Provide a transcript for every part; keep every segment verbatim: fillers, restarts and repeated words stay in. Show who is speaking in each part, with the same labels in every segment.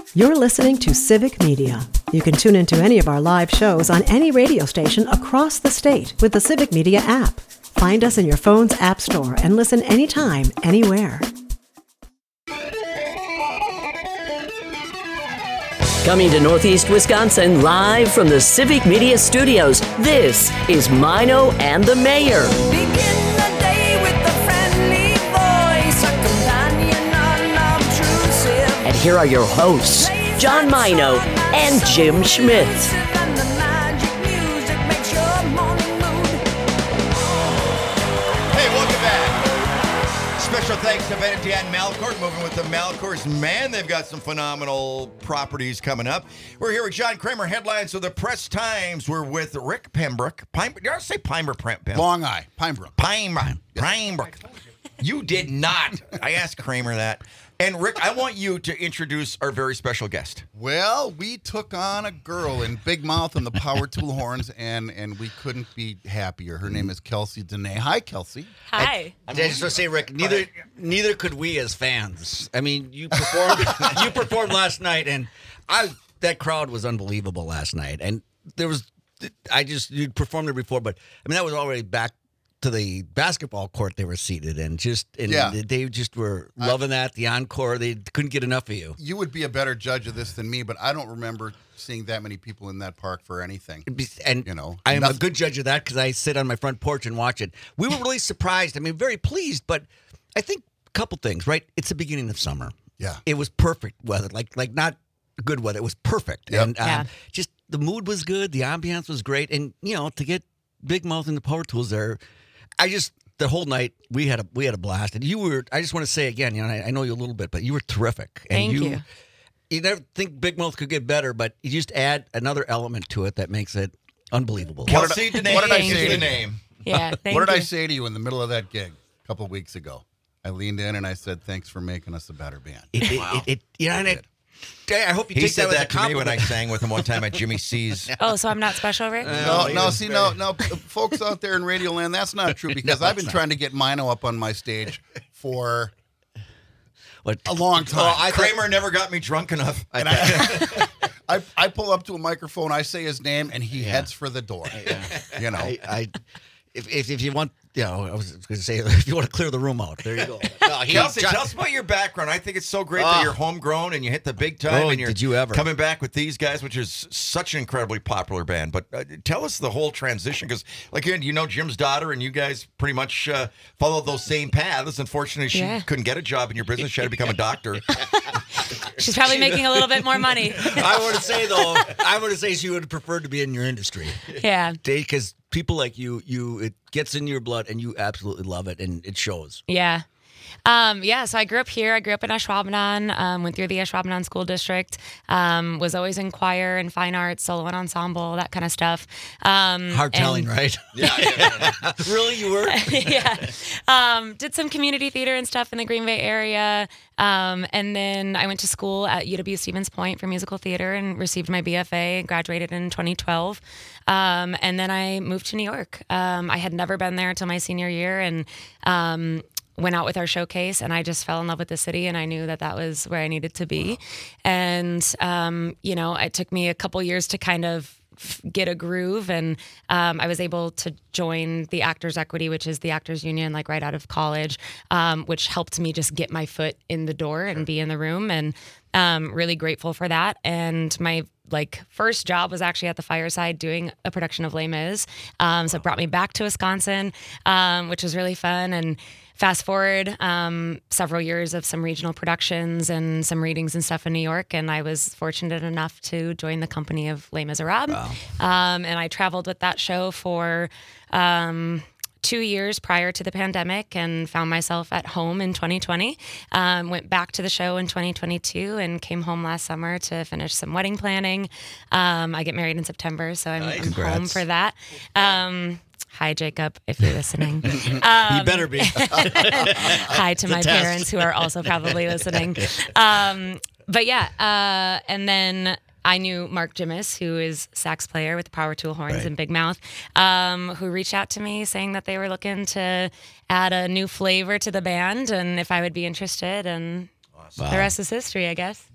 Speaker 1: You're listening to Civic Media. You can tune into any of our live shows on any radio station across the state with the Civic Media app. Find us in your phone's app store and listen anytime, anywhere.
Speaker 2: Coming to Northeast Wisconsin live from the Civic Media Studios, this is Mino and the Mayor.
Speaker 3: Begin the day with a friendly voice, a companion unobtrusive.
Speaker 2: And here are your hosts, John Mino and Jim Schmidt.
Speaker 3: And the magic music makes your morning mood.
Speaker 4: Hey, welcome back. Special thanks to Ben and Dan Malcourt, moving with the Malcourts. Man, they've got some phenomenal properties coming up. We're here with John Kramer, headlines of the Press Times. We're with Rick Pembroke. Pine, did I say Pembroke? Pembroke?
Speaker 5: Long Eye, Pinebrook.
Speaker 4: Pine, Pinebrook. You did not. I asked Kramer that. And Rick, I want you to introduce our very special guest.
Speaker 5: Well, we took on a girl in Big Mouth and the Power Tool Horns, and and we couldn't be happier. Her name is Kelsey Dene. Hi, Kelsey.
Speaker 6: Hi.
Speaker 7: I just want to say, Rick, neither neither could we as fans. I mean, you performed you performed last night, and I that crowd was unbelievable last night. And there was, I just you performed there before, but I mean that was already back to the basketball court they were seated in. Just and
Speaker 5: Yeah.
Speaker 7: they just were loving that. The encore, they couldn't get enough of you.
Speaker 5: You would be a better judge of this than me, but I don't remember seeing that many people in that park for anything.
Speaker 7: And
Speaker 5: You know,
Speaker 7: I am
Speaker 5: nothing.
Speaker 7: a good judge of that because I sit on my front porch and watch it. We were really surprised. I mean, very pleased, but I think a couple things, right? It's the beginning of summer.
Speaker 5: Yeah.
Speaker 7: It was perfect weather, like like not good weather. It was perfect.
Speaker 5: Yep.
Speaker 7: And um,
Speaker 6: Yeah.
Speaker 7: just the mood was good. The ambiance was great. And, you know, to get Big Mouth and the Power Tools there, I just, the whole night, we had a we had a blast. And you were, I just want to say again, you know, I, I know you a little bit, but you were terrific. And
Speaker 6: Thank you.
Speaker 7: You never think Big Mouth could get better, but you just add another element to it that makes it unbelievable.
Speaker 4: Kelsey Dene
Speaker 5: what did I
Speaker 4: is
Speaker 5: say?
Speaker 4: the name.
Speaker 6: Yeah, thank
Speaker 5: what did I
Speaker 6: you.
Speaker 5: say to you in the middle of that gig a couple of weeks ago? I leaned in and I said, "Thanks for making us a better band."
Speaker 7: It, it, it, it, yeah, and it, I hope you
Speaker 4: He
Speaker 7: take
Speaker 4: said
Speaker 7: that, as a
Speaker 4: that to me when I
Speaker 7: compliment.
Speaker 4: sang with him one time at Jimmy C's.
Speaker 6: Oh, so I'm not special, Rick?
Speaker 5: No, no, see, no, no, folks out there in Radio Land, that's not true because
Speaker 7: No,
Speaker 5: I've been
Speaker 7: it's
Speaker 5: trying to get Mino up on my stage for
Speaker 7: What?
Speaker 5: a long time.
Speaker 7: Oh, I thought-
Speaker 4: Kramer never got me drunk enough.
Speaker 5: And I, I, I pull up to a microphone, I say his name, and he heads for the door. You know,
Speaker 7: I, I if, if if you want, you know, I was going to say if you want to clear the room out, there you go. No, he-
Speaker 4: Kelsey,
Speaker 7: John-
Speaker 4: tell us about your background. I think it's so great that
Speaker 7: Oh.
Speaker 4: you're homegrown and you hit the big time
Speaker 7: Oh,
Speaker 4: and you're
Speaker 7: did you ever.
Speaker 4: coming back with these guys, which is such an incredibly popular band. But uh, tell us the whole transition because, like, you know Jim's daughter and you guys pretty much uh, followed those same paths. Unfortunately, she
Speaker 6: Yeah.
Speaker 4: couldn't get a job in your business. She had to become a doctor.
Speaker 6: She's probably making a little bit more money.
Speaker 7: I want to say though, I want to say she would have preferred to be in your industry.
Speaker 6: Yeah.
Speaker 7: Because people like you, you it gets in your blood and you absolutely love it and it shows.
Speaker 6: Yeah. Um, yeah, so I grew up here. I grew up in Ashwaubenon, um, went through the Ashwaubenon School District, um, was always in choir and fine arts, solo and ensemble, that kind of stuff. Um,
Speaker 7: Hard
Speaker 6: and-
Speaker 7: telling, right?
Speaker 4: Yeah, yeah.
Speaker 7: Really, you were?
Speaker 6: yeah. Um, did some community theater and stuff in the Green Bay area. Um, and then I went to school at U W Stevens Point for musical theater and received my B F A and graduated in twenty twelve. Um, and then I moved to New York. Um, I had never been there until my senior year and um, went out with our showcase and I just fell in love with the city and I knew that that was where I needed to be. And, um, you know, it took me a couple years to kind of f- get a groove and um, I was able to join the Actors Equity, which is the actors union, like right out of college, um, which helped me just get my foot in the door and be in the room and um, really grateful for that. And my like first job was actually at the Fireside doing a production of Les Mis. Um, so it brought me back to Wisconsin, um, which was really fun. And fast forward um, several years of some regional productions and some readings and stuff in New York. And I was fortunate enough to join the company of Les Miserables.
Speaker 7: Wow.
Speaker 6: Um, and I traveled with that show for um, two years prior to the pandemic and found myself at home in twenty twenty. Um, went back to the show in twenty twenty-two and came home last summer to finish some wedding planning. Um, I get married in September, so I'm, I'm home
Speaker 7: Congrats.
Speaker 6: for that. Um, Hi, Jacob, if you're listening. Um,
Speaker 7: You better be.
Speaker 6: Hi to my
Speaker 7: test.
Speaker 6: parents who are also probably listening. Um, but yeah, uh, and then I knew Mark Jimis, who is sax player with the Power Tool Horns
Speaker 7: Right.
Speaker 6: and Big Mouth, um, who reached out to me saying that they were looking to add a new flavor to the band and if I would be interested. And
Speaker 7: Wow.
Speaker 6: the rest is history, I guess.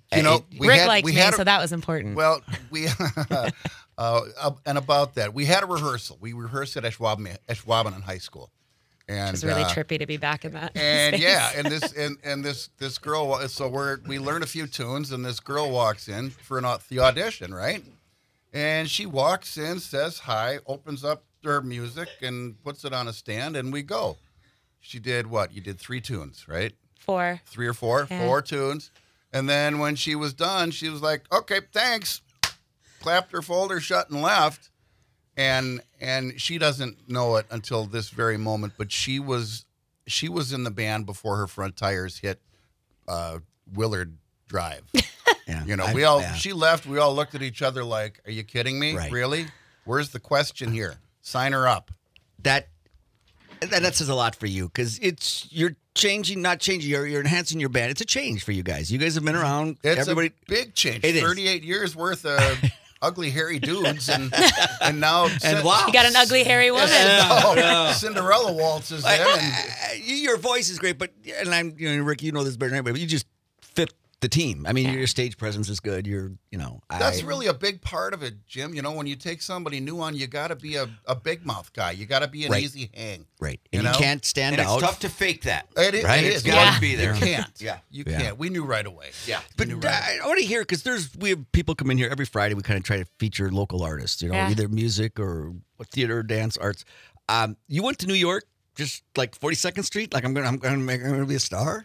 Speaker 5: You know, we
Speaker 6: Rick
Speaker 5: had,
Speaker 6: liked
Speaker 5: we
Speaker 6: me,
Speaker 5: had a-
Speaker 6: so that was important.
Speaker 5: Well, we uh, uh, and about that, we had a rehearsal. We rehearsed at Ashwaubenon, Ashwaubenon High School, and
Speaker 6: It's really
Speaker 5: uh,
Speaker 6: trippy to be back in that.
Speaker 5: And
Speaker 6: space.
Speaker 5: yeah, and this and, and this this girl. wa- So we're we learn a few tunes, and this girl walks in for an au- the audition, right? And she walks in, says hi, opens up her music, and puts it on a stand, and we go. She did what? You did three tunes, right?
Speaker 6: Four.
Speaker 5: Three or four,
Speaker 6: Yeah.
Speaker 5: four tunes. And then when she was done, she was like, "Okay, thanks." Clapped her folder shut and left. And and she doesn't know it until this very moment, but she was she was in the band before her front tires hit uh, Willard Drive.
Speaker 7: Yeah.
Speaker 5: You know,
Speaker 7: I-
Speaker 5: we all
Speaker 7: yeah.
Speaker 5: she left. We all looked at each other like, "Are you kidding me?
Speaker 7: Right.
Speaker 5: Really? Where's the question here? Sign her up."
Speaker 7: that that, that says a lot for you because it's you're changing, not changing. You're you're enhancing your band. It's a change for you guys. You guys have been around.
Speaker 5: It's
Speaker 7: everybody.
Speaker 5: a big change.
Speaker 7: It is.
Speaker 5: thirty-eight years worth of ugly, hairy dudes, and and now
Speaker 7: And wow.
Speaker 6: You got an ugly, hairy woman.
Speaker 5: Oh, Cinderella waltzes in.
Speaker 7: I-
Speaker 5: And,
Speaker 7: I- I- your voice is great, but and I'm you know Rick, you know this better than anybody, but you just fit the team. I mean, your stage presence is good. You're you know
Speaker 5: That's
Speaker 7: I,
Speaker 5: really a big part of it, Jim. You know, when you take somebody new on, you got to be a, a big mouth guy. You got to be an
Speaker 7: Right.
Speaker 5: easy hang.
Speaker 7: right.
Speaker 5: You
Speaker 7: And you,
Speaker 5: know?
Speaker 7: can't stand
Speaker 4: And it's
Speaker 7: out.
Speaker 4: tough to fake that.
Speaker 5: It, is-
Speaker 7: Right?
Speaker 5: it
Speaker 4: It's
Speaker 5: is.
Speaker 4: got
Speaker 6: Yeah.
Speaker 4: to be there.
Speaker 5: You can't.
Speaker 4: Yeah.
Speaker 5: You
Speaker 7: Yeah.
Speaker 5: can't. We knew right away.
Speaker 4: Yeah.
Speaker 7: But
Speaker 5: We knew right away.
Speaker 7: I, I want to hear because there's we have people come in here every Friday. We kind of try to feature local artists, you know,
Speaker 6: Yeah.
Speaker 7: either music or theater, dance, arts. Um, you went to New York, just like forty-second Street. Like I'm gonna, I'm gonna make, I'm gonna be a star.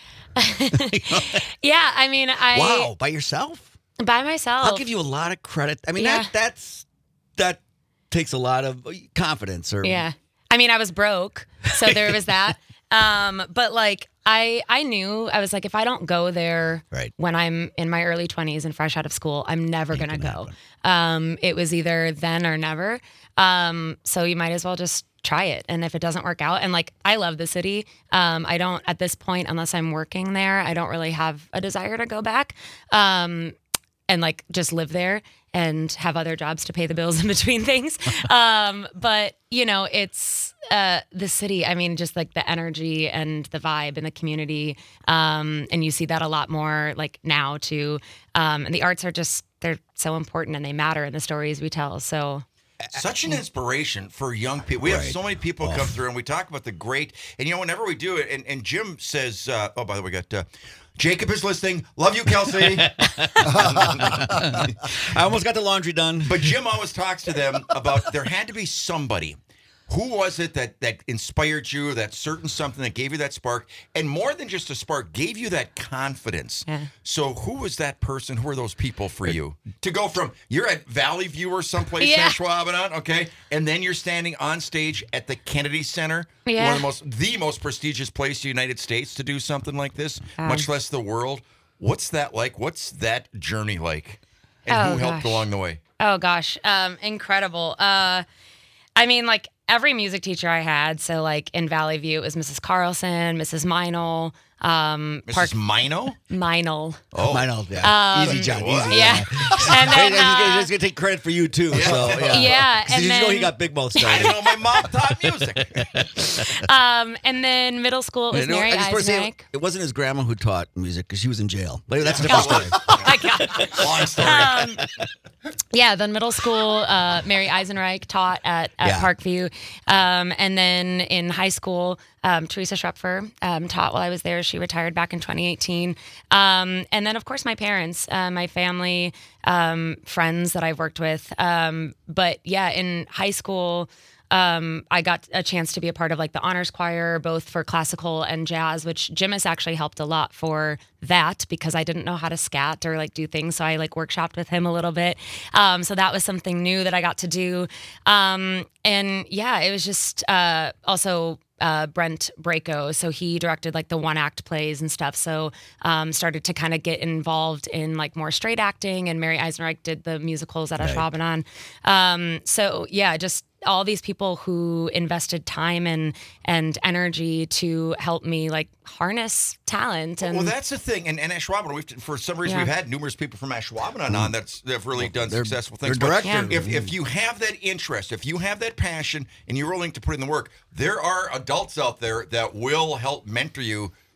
Speaker 6: Yeah, I mean, I
Speaker 7: Wow, by yourself.
Speaker 6: by myself.
Speaker 7: I'll give you a lot of credit. I mean,
Speaker 6: Yeah.
Speaker 7: that that's that takes a lot of confidence. Or
Speaker 6: Yeah. I mean, I was broke, so there was that. Um, but like I I knew I was like, if I don't go there
Speaker 7: Right.
Speaker 6: when I'm in my early twenties and fresh out of school, I'm never gonna go. Um, it was either then or never. Um, so you might as well just try it. And if it doesn't work out, and like I love the city. Um, I don't at this point, unless I'm working there, I don't really have a desire to go back. Um, and like just live there and have other jobs to pay the bills in between things. Um, but you know, it's uh, the city. I mean, just like the energy and the vibe and the community. Um, and you see that a lot more like now too. Um, and the arts are just, they're so important and they matter in the stories we tell. So
Speaker 4: Such an inspiration for young people. We have
Speaker 7: Right.
Speaker 4: so many people come through, and we talk about the great. And you know, whenever we do it, and, and Jim says, uh, "Oh, by the way, we got uh, Jacob is listening. Love you, Kelsey."
Speaker 7: I almost got the laundry done.
Speaker 4: But Jim always talks to them about there had to be somebody. Who was it that that inspired you, that certain something that gave you that spark, and more than just a spark, gave you that confidence?
Speaker 6: Yeah.
Speaker 4: So who was that person? Who are those people for you? To go from, you're at Valley View or someplace
Speaker 6: Yeah.
Speaker 4: in Ashwaubenon, okay, and then you're standing on stage at the Kennedy Center, one
Speaker 6: Yeah.
Speaker 4: of the most, the most prestigious place in the United States to do something like this,
Speaker 6: Um,
Speaker 4: much less the world. What's that like? What's that journey like? And
Speaker 6: Oh,
Speaker 4: who helped
Speaker 6: gosh.
Speaker 4: along the way?
Speaker 6: Oh gosh, um, incredible. Uh, I mean, like every music teacher I had. So like in Valley View, it was Missus Carlson, Missus Meinel, um,
Speaker 4: Missus Mino?
Speaker 6: Meinel.
Speaker 4: Oh,
Speaker 7: Mine all, yeah. Easy, John.
Speaker 4: what?
Speaker 7: Easy.
Speaker 6: Yeah, and
Speaker 7: Hey,
Speaker 6: then
Speaker 7: he's
Speaker 6: uh,
Speaker 7: gonna take credit for you too. So yeah,
Speaker 6: Yeah,
Speaker 7: 'Cause
Speaker 6: and
Speaker 7: did you know he
Speaker 6: then-
Speaker 7: got Big Mouth
Speaker 4: I
Speaker 7: started?
Speaker 4: didn't know my mom taught music.
Speaker 6: um, and then middle school it was
Speaker 7: You know,
Speaker 6: Mary
Speaker 7: I just want to say
Speaker 6: Eisenreich.
Speaker 7: it wasn't his grandma who taught music because she was in jail. But that's a different story.
Speaker 6: I got-
Speaker 4: Long story.
Speaker 6: um, yeah, then middle school, uh, Mary Eisenreich taught at, at
Speaker 7: Yeah.
Speaker 6: Parkview. Um, and then in high school, um, Teresa Schrepfer um, taught while I was there. She retired back in twenty eighteen. Um, and then, of course, my parents, uh, my family, um, friends that I've worked with. Um, but yeah, in high school, um, I got a chance to be a part of like the honors choir, both for classical and jazz, which Jim has actually helped a lot for that because I didn't know how to scat or like do things. So I like workshopped with him a little bit. Um, so that was something new that I got to do. Um, and yeah, it was just uh, also uh, Brent Braco. So he directed like the one act plays and stuff. So um, started to kind of get involved in like more straight acting, and Mary Eisenreich did the musicals at Ashwaubenon. Um, so yeah, just all these people who invested time and and energy to help me like harness talent. And
Speaker 4: Well, that's the thing. And, and Ashwaubenon, we've, for some reason,
Speaker 6: Yeah.
Speaker 4: we've had numerous people from Ashwaubenon on that's that have really done
Speaker 7: they're-
Speaker 4: successful
Speaker 7: they're
Speaker 4: things. But
Speaker 7: directors.
Speaker 4: If, if you have that interest, if you have that passion, and you're willing to put in the work, there are adults out there that will help mentor you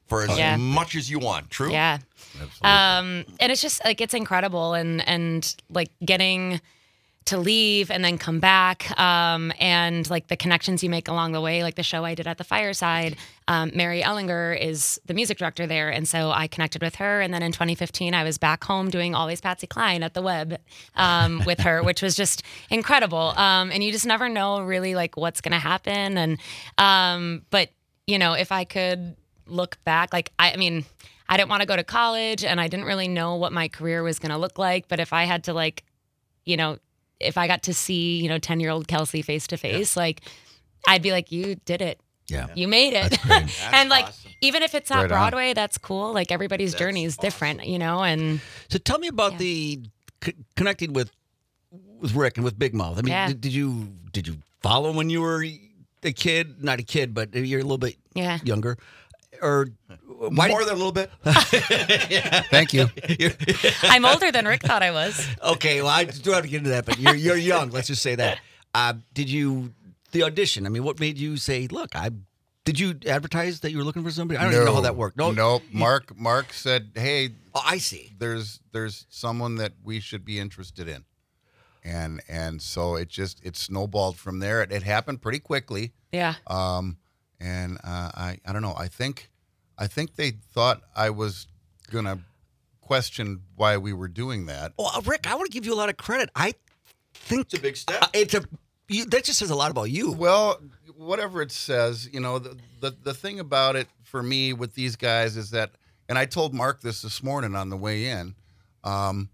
Speaker 4: for as
Speaker 6: Yeah.
Speaker 4: much as you want. True?
Speaker 6: Yeah. Um, and it's just like, it's incredible. And, and like getting to leave and then come back. Um, and like the connections you make along the way, like the show I did at the Fireside, um, Mary Ellinger is the music director there. And so I connected with her. And then in twenty fifteen, I was back home doing Always Patsy Cline at the Web, um, with her, which was just incredible. Um, and you just never know really like what's going to happen. And, um, but you know, if I could look back, like, I, I mean, I didn't want to go to college and I didn't really know what my career was going to look like. But if I had to like, you know, if I got to see, you know, ten year old Kelsey face to face, like I'd be like, you did it.
Speaker 7: Yeah.
Speaker 6: You made it. And like, even if it's not
Speaker 5: Right on.
Speaker 6: Broadway, that's cool. Like everybody's journey is different, you know? And
Speaker 7: So tell me about
Speaker 6: Yeah.
Speaker 7: the c- connecting with with Rick and with Big Mouth. I mean,
Speaker 6: Yeah.
Speaker 7: did, did you did you follow when you were a kid? Not a kid, but you're a little bit
Speaker 6: Yeah.
Speaker 7: younger, or why
Speaker 4: More
Speaker 7: did,
Speaker 4: than a little bit.
Speaker 5: Thank you.
Speaker 6: I'm older than Rick thought I was.
Speaker 7: Okay, well, I do have to get into that, but you're you're young. Let's just say that. Uh, did you the audition? I mean, what made you say, "Look, I"? Did you advertise that you were looking for somebody? I don't even know how that worked. No,
Speaker 5: Nope. Mark Mark said, "Hey,
Speaker 7: Oh, I see.
Speaker 5: there's there's someone that we should be interested in," and and so it just it snowballed from there. It, it happened pretty quickly,
Speaker 6: Yeah.
Speaker 5: um, and uh, I I don't know. I think I think they thought I was gonna question why we were doing that.
Speaker 7: Well, uh, Rick, I want to give you a lot of credit. I think
Speaker 4: It's a big step.
Speaker 7: uh, it's a you, that just says a lot about you.
Speaker 5: Well, whatever it says, you know, the, the the thing about it for me with these guys is that, and I told Mark this this morning on the way in, um,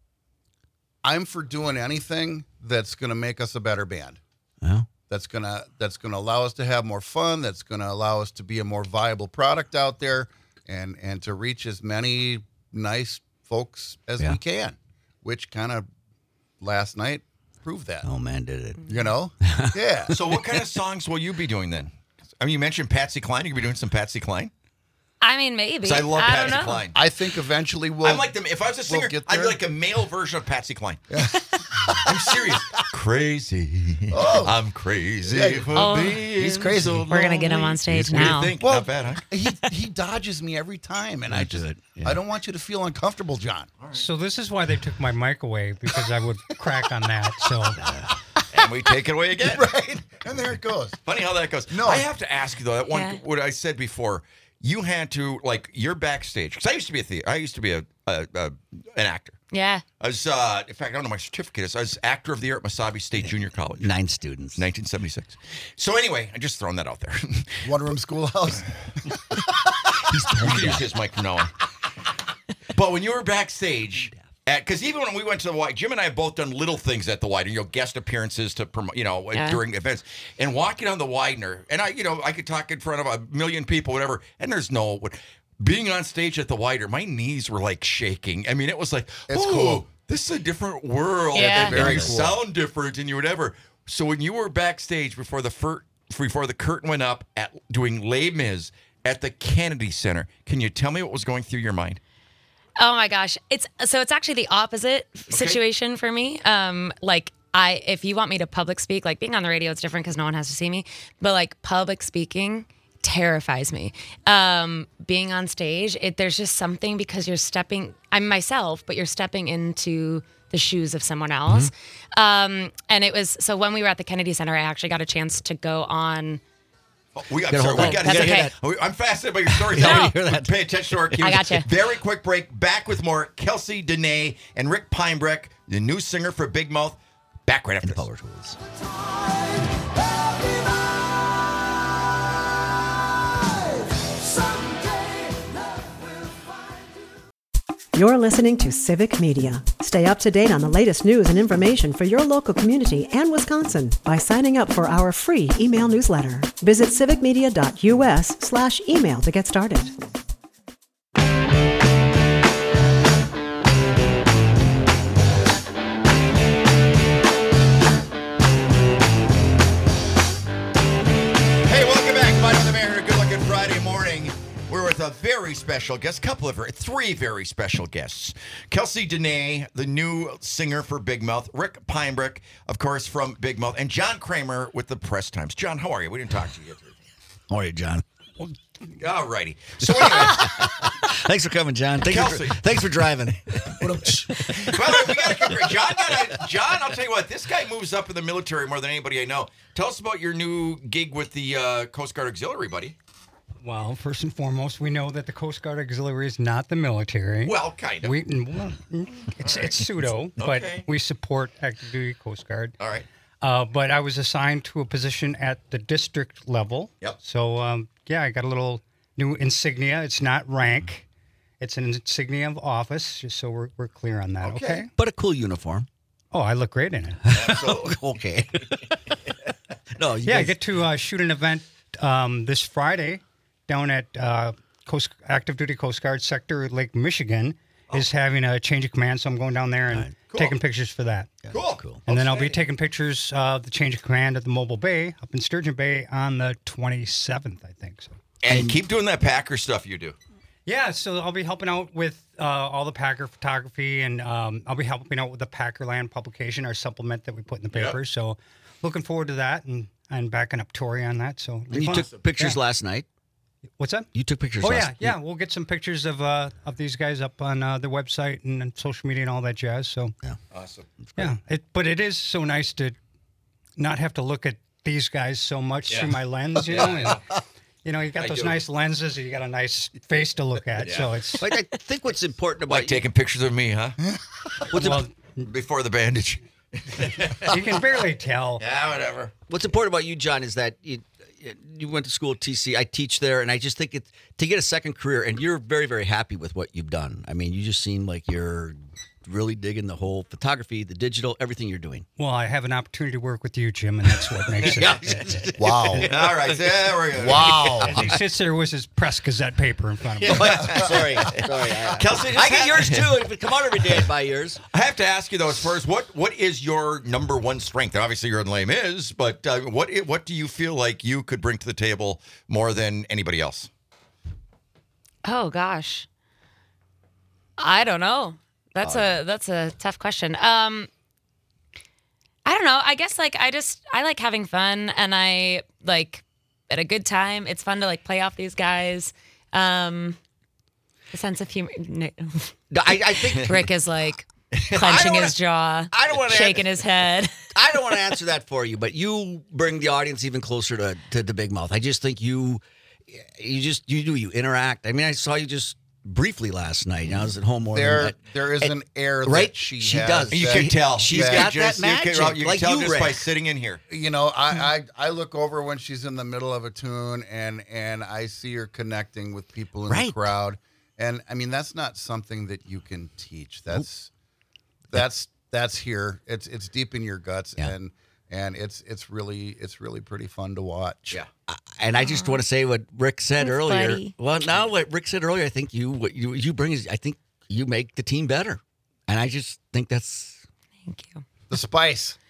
Speaker 5: I'm for doing anything that's going to make us a better band.
Speaker 7: Yeah.
Speaker 5: That's gonna that's gonna allow us to have more fun. That's gonna allow us to be a more viable product out there, and and to reach as many nice folks as
Speaker 7: Yeah.
Speaker 5: we can, which kind of last night proved that.
Speaker 7: Oh man, did it?
Speaker 5: You know, yeah.
Speaker 4: So what kind of songs will you be doing then? I mean, you mentioned Patsy Cline. You could be doing some Patsy Cline.
Speaker 6: I mean, maybe.
Speaker 4: Because I love
Speaker 6: I
Speaker 4: Patsy
Speaker 6: don't know.
Speaker 4: Cline.
Speaker 5: I think eventually we'll.
Speaker 4: I'm like them. If I was a singer,
Speaker 5: we'll get
Speaker 4: I'd be
Speaker 5: there.
Speaker 4: like a male version of Patsy Cline. I'm serious. Crazy.
Speaker 5: Oh.
Speaker 4: I'm crazy.
Speaker 5: Yeah.
Speaker 4: for
Speaker 6: Oh.
Speaker 4: being
Speaker 5: He's crazy.
Speaker 4: so
Speaker 6: We're gonna get him
Speaker 4: lonely.
Speaker 6: on stage
Speaker 4: What do
Speaker 6: now.
Speaker 4: you think?
Speaker 5: Well,
Speaker 4: Not bad, huh?
Speaker 5: he he dodges me every time, and I
Speaker 7: That's
Speaker 5: just
Speaker 7: it, yeah.
Speaker 5: I don't want you to feel uncomfortable, John.
Speaker 8: So this is why they took my mic away, because I would crack on that. So
Speaker 4: And we take it away again.
Speaker 5: Right, and there it goes.
Speaker 4: Funny how that goes.
Speaker 5: No.
Speaker 4: I have to ask you though. That one,
Speaker 6: Yeah.
Speaker 4: what I said before. You had to like you're backstage because I used to be a theater. I used to be a, a, a an actor.
Speaker 6: Yeah.
Speaker 4: I was, uh, in fact, I don't know my certificate is. I was actor of the year at Mesabi State Junior College,
Speaker 7: Nine students.
Speaker 4: nineteen seventy-six. So anyway, I just thrown that out there.
Speaker 5: One room schoolhouse.
Speaker 4: He's you can use his mic from now on. But when you were backstage, because even when we went to the White, Jim and I have both done little things at the Widener, you know, guest appearances to promote, you know,
Speaker 6: Yeah.
Speaker 4: during events, and walking on the Widener, and I, you know, I could talk in front of a million people, whatever, and there's no. Being on stage at the Widener, my knees were like shaking. I mean, it was like,
Speaker 5: It's
Speaker 4: oh,
Speaker 5: cool.
Speaker 4: this is a different world.
Speaker 6: Yeah.
Speaker 4: And
Speaker 5: Very
Speaker 4: you
Speaker 5: cool.
Speaker 4: sound different and you whatever. So when you were backstage before the fir- before the curtain went up at doing Les Mis at the Kennedy Center, can you tell me what was going through your mind?
Speaker 6: Oh my gosh. It's so it's actually the opposite situation for me. Um, like I if you want me to public speak, like being on the radio, it's different because no one has to see me. But like public speaking terrifies me. Um, being on stage, it there's just something because you're stepping I'm myself, but you're stepping into the shoes of someone else. Um, and it was so when we were at the Kennedy Center, I actually got a chance to go on.
Speaker 4: Oh, we got,
Speaker 7: Gotta
Speaker 4: sorry,
Speaker 7: hold
Speaker 4: we
Speaker 7: on.
Speaker 4: got
Speaker 6: That's
Speaker 4: to hear
Speaker 6: okay.
Speaker 4: that. I'm fascinated by your story.
Speaker 6: No.
Speaker 4: Now.
Speaker 7: Hear that.
Speaker 4: Pay attention to our cues.
Speaker 6: I gotcha.
Speaker 4: Very quick break. Back with more Kelsey Dene and Rick Pinebreck, the new singer for Big Mouth. Back right after
Speaker 7: And
Speaker 4: this.
Speaker 7: power tools.
Speaker 1: You're listening to Civic Media. Stay up to date on the latest news and information for your local community and Wisconsin by signing up for our free email newsletter. Visit civicmedia.us slash email to get started.
Speaker 4: Hey, welcome back. Mike the Mayor here. Good looking Friday morning. We're with a very special guest, couple of very, three very special guests. Kelsey Dene, the new singer for Big Mouth. Rick Pinebreck, of course, from Big Mouth. And John Kramer with the Press Times. John, how are you? We didn't talk to you yet.
Speaker 7: How are you, John?
Speaker 8: well,
Speaker 4: All righty. So anyway,
Speaker 7: Thanks for coming, John. Thanks
Speaker 4: Kelsey.
Speaker 7: for, thanks for driving.
Speaker 4: well, we got to John. Got a, John, I'll tell you what. This guy moves up in the military more than anybody I know. Tell us about your new gig with the uh, Coast Guard Auxiliary, buddy.
Speaker 8: Well, first and foremost, we know that the Coast Guard Auxiliary is not the military.
Speaker 4: Well, kind of.
Speaker 8: We, well, it's, it's pseudo, but
Speaker 4: Okay.
Speaker 8: we support active duty Coast Guard.
Speaker 4: All right.
Speaker 8: Uh, but I was assigned to a position at the district level.
Speaker 4: Yep.
Speaker 8: So, um, yeah, I got a little new insignia. It's not rank. It's an insignia of office, just so we're, we're clear on that,
Speaker 4: Okay.
Speaker 8: okay?
Speaker 7: But a cool uniform.
Speaker 8: Oh, I look great in it.
Speaker 4: Absolutely.
Speaker 7: Okay. no, you
Speaker 8: Yeah, I
Speaker 7: guys-
Speaker 8: get to uh, shoot an event um, this Friday down at uh, Coast Active Duty Coast Guard Sector Lake Michigan. Is having a change of command, so I'm going down there and
Speaker 4: Cool.
Speaker 8: taking pictures for that.
Speaker 4: Cool.
Speaker 7: Cool.
Speaker 8: And then I'll be taking pictures of the change of command at the Mobile Bay up in Sturgeon Bay on the twenty-seventh, I think. So.
Speaker 4: And keep doing that Packer stuff you do.
Speaker 8: Yeah, so I'll be helping out with uh, all the Packer photography, and um, I'll be helping out with the Packerland publication, our supplement that we put in the paper.
Speaker 4: Yep.
Speaker 8: So looking forward to that, and and backing up Tori on that. So it'll be
Speaker 7: And you
Speaker 8: fun.
Speaker 7: took pictures
Speaker 8: Yeah.
Speaker 7: last night.
Speaker 8: What's that?
Speaker 7: You took pictures
Speaker 8: Oh
Speaker 7: last
Speaker 8: yeah, yeah. We'll get some pictures of uh, of these guys up on uh, the website and, and social media and all that jazz. So
Speaker 4: Awesome.
Speaker 8: yeah, it, but it is so nice to not have to look at these guys so much
Speaker 4: Yeah.
Speaker 8: through my lens, you know. And, you know, you got
Speaker 4: I
Speaker 8: those
Speaker 4: do.
Speaker 8: nice lenses, and you got a nice face to look at. So it's
Speaker 7: Like, I think what's important about
Speaker 4: Like taking pictures of me, huh?
Speaker 8: well,
Speaker 4: Before the bandage.
Speaker 8: you can barely tell.
Speaker 4: Yeah, whatever.
Speaker 7: What's important about you, John, is that you, you went to school at T C. I teach there, and I just think it to get a second career, and you're very, very happy with what you've done. I mean, you just seem like you're really digging the whole photography, the digital, everything you're doing.
Speaker 8: Well, I have an opportunity to work with you, Jim, and that's what makes it.
Speaker 5: Wow.
Speaker 4: All right. Yeah, we're good.
Speaker 5: Wow.
Speaker 8: As he sits there with his press Gazette paper in front of him.
Speaker 7: sorry, sorry. I,
Speaker 4: Kelsey, just
Speaker 7: I get
Speaker 4: have-
Speaker 7: yours too. If it come out every day, I'd buy yours.
Speaker 4: I have to ask you though, as far as what what is your number one strength? Obviously, you're in Les Mis, but uh, what i- what do you feel like you could bring to the table more than anybody else?
Speaker 6: Oh gosh, I don't know. That's a that's a tough question. Um, I don't know. I guess like I just I like having fun, and I like at a good time. It's fun to like play off these guys. Um, a sense of humor. No.
Speaker 7: No, I, I think
Speaker 6: Rick is like clenching
Speaker 7: wanna-
Speaker 6: his jaw,
Speaker 7: I don't wanna-
Speaker 6: shaking his head.
Speaker 7: I don't want to answer that for you, but you bring the audience even closer to, to the Big Mouth. I just think you, you just you do you interact. I mean, I saw you just briefly last night. I was at home more
Speaker 5: There,
Speaker 7: than that.
Speaker 5: there is
Speaker 7: And-
Speaker 5: an air
Speaker 7: right?
Speaker 5: that she,
Speaker 7: She
Speaker 5: has
Speaker 7: does.
Speaker 4: You
Speaker 5: that-
Speaker 4: can tell.
Speaker 7: She's
Speaker 4: You
Speaker 7: got
Speaker 4: can just-
Speaker 7: that
Speaker 4: You can,
Speaker 7: magic,
Speaker 4: you can
Speaker 7: like
Speaker 4: tell
Speaker 7: you,
Speaker 4: just by
Speaker 7: Rick.
Speaker 4: sitting in here.
Speaker 5: You know, I, I I look over when she's in the middle of a tune and and I see her connecting with people in
Speaker 7: Right.
Speaker 5: the crowd. And I mean, that's not something that you can teach. That's that's that's here. It's it's deep in your guts,
Speaker 7: Yeah.
Speaker 5: and and it's it's really it's really pretty fun to watch.
Speaker 4: Yeah.
Speaker 7: And I just want to say what Rick said
Speaker 6: Thanks,
Speaker 7: earlier.
Speaker 6: buddy.
Speaker 7: Well, now what Rick said earlier, I think you what you you bring is I think you make the team better, and I just think that's
Speaker 6: Thank you.
Speaker 5: The spice.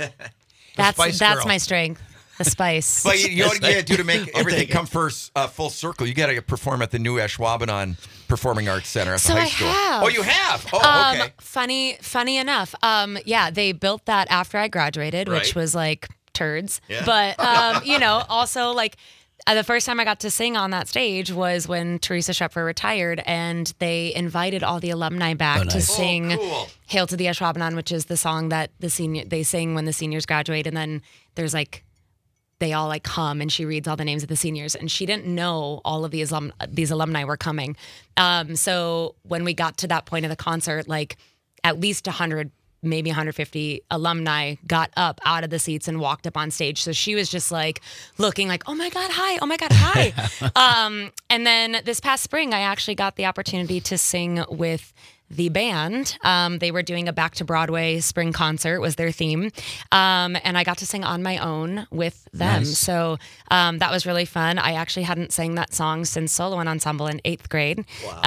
Speaker 6: That's
Speaker 5: Spice
Speaker 6: that's
Speaker 5: Girl.
Speaker 6: my strength. The spice.
Speaker 4: But you, you know what you got to do to make
Speaker 7: I'll
Speaker 4: everything
Speaker 7: take it.
Speaker 4: come first uh, full circle? You got to perform at the new Ashwaubenon Performing Arts Center at
Speaker 6: So
Speaker 4: the high
Speaker 6: I
Speaker 4: school.
Speaker 6: have.
Speaker 4: Oh, you have? Oh,
Speaker 6: Um,
Speaker 4: okay.
Speaker 6: funny, funny enough. Um, yeah, they built that after I graduated,
Speaker 4: Right.
Speaker 6: which was like turds.
Speaker 4: Yeah.
Speaker 6: But um, you know, also like uh, the first time I got to sing on that stage was when Teresa Schepfer retired, and they invited all the alumni back
Speaker 7: Oh,
Speaker 6: to
Speaker 7: nice.
Speaker 6: sing
Speaker 4: Oh, cool.
Speaker 6: "Hail to the Ashwaubenon," which is the song that the senior they sing when the seniors graduate, and then there's like. They all like come and she reads all the names of the seniors, and she didn't know all of these alum- these alumni were coming. Um, so when we got to that point of the concert, like at least one hundred, maybe one hundred fifty alumni got up out of the seats and walked up on stage. So she was just like looking like, oh my God, hi, oh my God, hi. um, and then this past spring, I actually got the opportunity to sing with the band. Um, they were doing a Back to Broadway spring concert was their theme. Um, and I got to sing on my own with them.
Speaker 7: Nice.
Speaker 6: So um, that was really fun. I actually hadn't sang that song since solo and ensemble in eighth grade.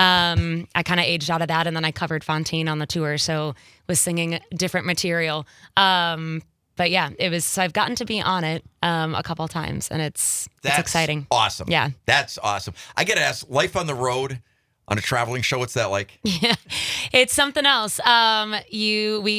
Speaker 6: Um, I kind of aged out of that, and then I covered Fontaine on the tour. So was singing different material. Um, but yeah, it was, so I've gotten to be on it um, a couple times, and it's,
Speaker 4: That's
Speaker 6: it's exciting.
Speaker 4: Awesome.
Speaker 6: Yeah.
Speaker 4: That's awesome. I got to ask, life on the road on a traveling show, what's that like?
Speaker 6: It's something else. Um, you, we,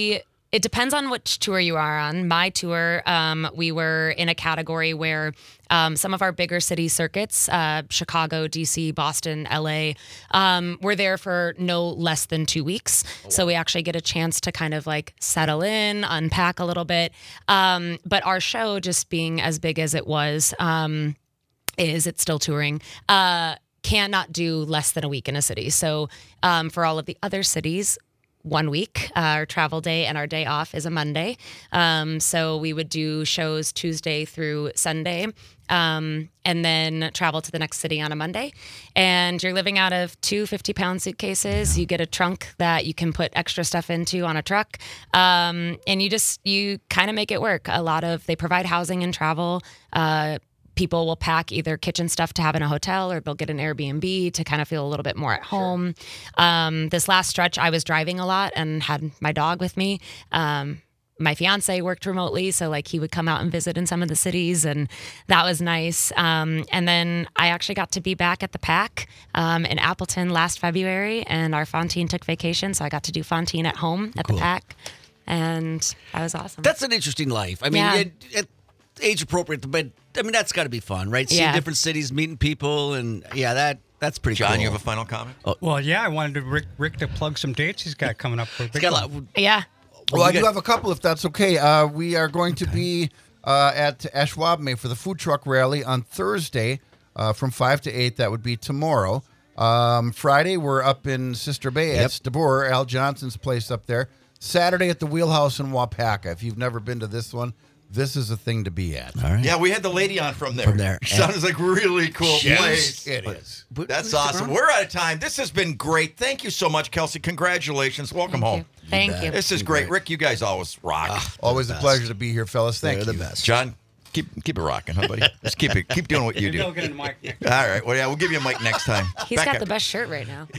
Speaker 6: It depends on which tour you are on. My tour, um, we were in a category where um, some of our bigger city circuits, uh, Chicago, D C, Boston, L A, um, were there for no less than two weeks. So we actually get a chance to kind of like settle in, unpack a little bit. Um, but our show, just being as big as it was, um, is it's still touring. Uh, cannot do less than a week in a city. So um, for all of the other cities, one week. Uh, our travel day and our day off is a Monday. Um, so we would do shows Tuesday through Sunday, um, and then travel to the next city on a Monday. And you're living out of two fifty-pound suitcases. You get a trunk that you can put extra stuff into on a truck. Um, and you just, you kind of make it work. A lot of, they provide housing and travel. Uh, People will pack either kitchen stuff to have in a hotel, or they'll get an Airbnb to kind of feel a little bit more at home. Um, this last stretch, I was driving a lot and had my dog with me. Um, my fiance worked remotely, so like he would come out and visit in some of the cities, and that was nice. Um, and then I actually got to be back at the Pack um, in Appleton last February, and our Fontaine took vacation, so I got to do Fontaine at home at
Speaker 7: Cool.
Speaker 6: the Pack, and that was awesome.
Speaker 7: That's an interesting life. I mean,
Speaker 6: Yeah.
Speaker 7: it, it, age appropriate, but I mean that's got to be fun, right? Seeing
Speaker 6: Yeah.
Speaker 7: different cities, meeting people, and yeah, that that's pretty
Speaker 4: John,
Speaker 7: cool.
Speaker 4: you have a final comment?
Speaker 8: Well, yeah, I wanted to Rick, Rick to plug some dates he's got coming up for a
Speaker 7: It's
Speaker 8: big
Speaker 7: got a
Speaker 8: one.
Speaker 7: lot.
Speaker 6: yeah.
Speaker 5: Well, I
Speaker 7: you
Speaker 5: do
Speaker 7: got-
Speaker 5: have a couple, if that's okay. Uh, we are going to be uh, at Ashwaubenon for the food truck rally on Thursday uh, from five to eight. That would be tomorrow. Um, Friday, we're up in Sister Bay at Stabur, Al Johnson's place up there. Saturday at the Wheelhouse in Wapaka. If you've never been to this one, this is a thing to be at.
Speaker 7: All right.
Speaker 4: Yeah, we had the lady on from there.
Speaker 7: From there.
Speaker 4: Sounds like really cool place.
Speaker 5: It is.
Speaker 7: But-
Speaker 4: That's
Speaker 7: but-
Speaker 4: awesome. We're out of time. This has been great. Thank you so much, Kelsey. Congratulations. Welcome
Speaker 6: Thank
Speaker 4: home.
Speaker 6: you. Thank you.
Speaker 4: This is great. Rick, you guys always rock.
Speaker 5: Always a pleasure to be here, fellas. Thank
Speaker 7: They're
Speaker 5: you.
Speaker 7: the best.
Speaker 4: John, keep keep it rocking, huh, buddy? Just keep it keep doing what you do.
Speaker 8: They'll
Speaker 4: All
Speaker 8: get in the mic next.
Speaker 4: right. Well, yeah, we'll give you a mic next time.
Speaker 6: He's
Speaker 4: Back
Speaker 6: got
Speaker 4: up.
Speaker 6: the best shirt right now.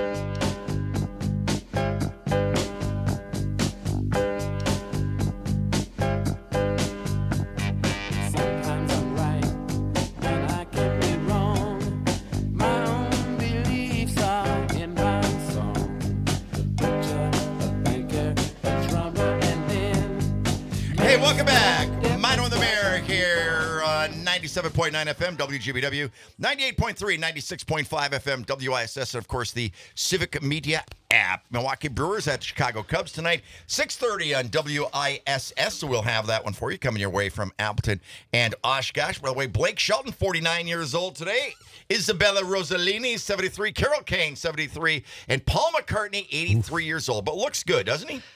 Speaker 3: Sometimes I'm right, and I can be wrong. My own beliefs are in my song. The picture, a banker, a drummer, and then
Speaker 4: Hey, welcome back. Mine on the Mayor here on ninety-seven point nine F M, W G B W, ninety-eight point three, ninety-six point five F M, W I S S, and of course the Civic Media app. Milwaukee Brewers at the Chicago Cubs tonight, six thirty on W I S S. So we'll have that one for you coming your way from Appleton and Oshkosh. By the way, Blake Shelton, forty-nine years old today. Isabella Rossellini, seventy-three. Carol Kane, seventy-three. And Paul McCartney, eighty-three years old. But looks good, doesn't he?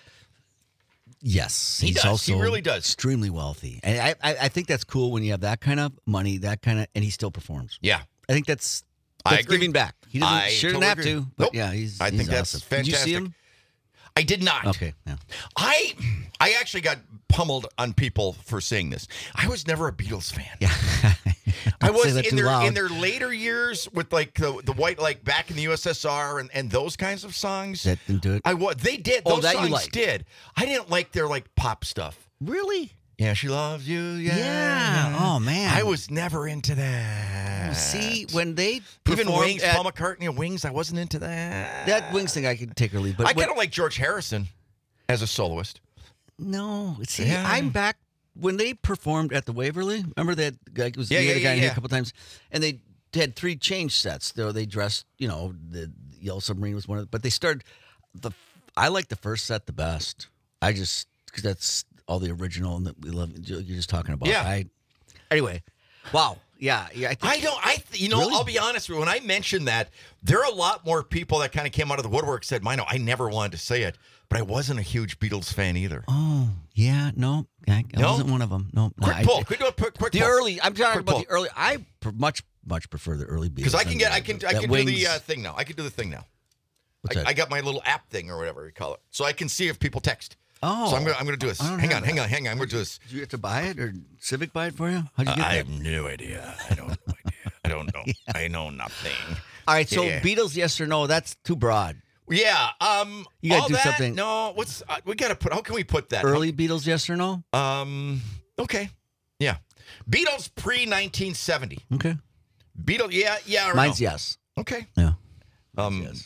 Speaker 7: Yes,
Speaker 4: He
Speaker 7: he's
Speaker 4: does.
Speaker 7: Also
Speaker 4: He really does.
Speaker 7: Extremely wealthy, and I, I I think that's cool when you have that kind of money, that kind of, and he still performs.
Speaker 4: Yeah.
Speaker 7: I think that's
Speaker 4: I
Speaker 7: that's
Speaker 4: agree.
Speaker 7: giving back. He doesn't
Speaker 4: I
Speaker 7: shouldn't
Speaker 4: totally
Speaker 7: have
Speaker 4: agree.
Speaker 7: to, but
Speaker 4: Nope.
Speaker 7: yeah, he's.
Speaker 4: I
Speaker 7: he's
Speaker 4: think that's
Speaker 7: awesome.
Speaker 4: fantastic.
Speaker 7: Did you see him?
Speaker 4: I did not.
Speaker 7: Okay, yeah.
Speaker 4: I I actually got pummeled on people for saying this. I was never a Beatles fan.
Speaker 7: Yeah.
Speaker 4: I
Speaker 7: Don't say
Speaker 4: was
Speaker 7: that
Speaker 4: in
Speaker 7: too
Speaker 4: their
Speaker 7: loud.
Speaker 4: in their later years with like the the white like back in the U S S R and, and those kinds of songs.
Speaker 7: That didn't do it?
Speaker 4: I was they did
Speaker 7: Oh,
Speaker 4: those
Speaker 7: that you
Speaker 4: songs
Speaker 7: liked.
Speaker 4: did. I didn't like their like pop stuff.
Speaker 7: Really?
Speaker 4: Yeah, she loves you. Yeah.
Speaker 7: Yeah. Oh, man.
Speaker 4: I was never into that.
Speaker 7: See, when they
Speaker 4: even
Speaker 7: performed
Speaker 4: Wings,
Speaker 7: at-
Speaker 4: Paul McCartney and Wings, I wasn't into that.
Speaker 7: that Wings thing, I could take or leave. But
Speaker 4: I
Speaker 7: when-
Speaker 4: kind of like George Harrison as a soloist.
Speaker 7: no. See,
Speaker 4: Yeah.
Speaker 7: I'm back when they performed at the Waverly. Remember that guy was
Speaker 4: Yeah,
Speaker 7: we had
Speaker 4: yeah,
Speaker 7: a guy
Speaker 4: yeah,
Speaker 7: in here
Speaker 4: yeah.
Speaker 7: a couple times, and they had three change sets. Though they dressed, you know, the Yellow Submarine was one of, but they started the. I like the first set the best. I just because that's all the original and that we love. You're just talking about.
Speaker 4: Yeah.
Speaker 7: I, anyway, wow. Yeah. Yeah. I, think,
Speaker 4: I don't. I th- you know.
Speaker 7: Really?
Speaker 4: I'll be honest with you. When I mentioned that, there are a lot more people that kind of came out of the woodwork said, "Mino, I never wanted to say it, but I wasn't a huge Beatles fan either."
Speaker 7: Oh yeah. No. I, I
Speaker 4: No?
Speaker 7: wasn't one of them. No.
Speaker 4: Quick
Speaker 7: I,
Speaker 4: pull. Quick, do a quick, quick
Speaker 7: The
Speaker 4: pull.
Speaker 7: early. I'm talking
Speaker 4: Quick
Speaker 7: about
Speaker 4: pull.
Speaker 7: the early. I pr- much much prefer the early Beatles
Speaker 4: Because I can
Speaker 7: than
Speaker 4: get.
Speaker 7: the-
Speaker 4: I can. I
Speaker 7: that
Speaker 4: can
Speaker 7: Wings.
Speaker 4: do the uh, thing now. I can do the thing now.
Speaker 7: What's
Speaker 4: I,
Speaker 7: that?
Speaker 4: I got my little app thing or whatever you call it, so I can see if people text.
Speaker 7: Oh.
Speaker 4: So I'm gonna. I'm gonna do this.
Speaker 7: I don't
Speaker 4: Hang
Speaker 7: have
Speaker 4: on. Hang
Speaker 7: that.
Speaker 4: on. Hang on. I'm gonna do this.
Speaker 7: Did you have to buy it or Civic buy it for you? How'd you get
Speaker 4: I
Speaker 7: that?
Speaker 4: have no idea. I don't know idea. I don't know. I know nothing.
Speaker 7: All right, so
Speaker 4: Yeah.
Speaker 7: Beatles, yes or no? That's too broad.
Speaker 4: Yeah. Um.
Speaker 7: You gotta
Speaker 4: all
Speaker 7: do
Speaker 4: that,
Speaker 7: something-
Speaker 4: No. What's uh, we gotta put? How can we put that?
Speaker 7: Early Beatles, yes or no?
Speaker 4: Um. Okay. Yeah. Beatles pre nineteen seventy.
Speaker 7: Okay.
Speaker 4: Beatles. Yeah. Yeah. Or
Speaker 7: Mine's
Speaker 4: no?
Speaker 7: yes.
Speaker 4: Okay.
Speaker 7: Yeah.
Speaker 4: Um.
Speaker 7: yes.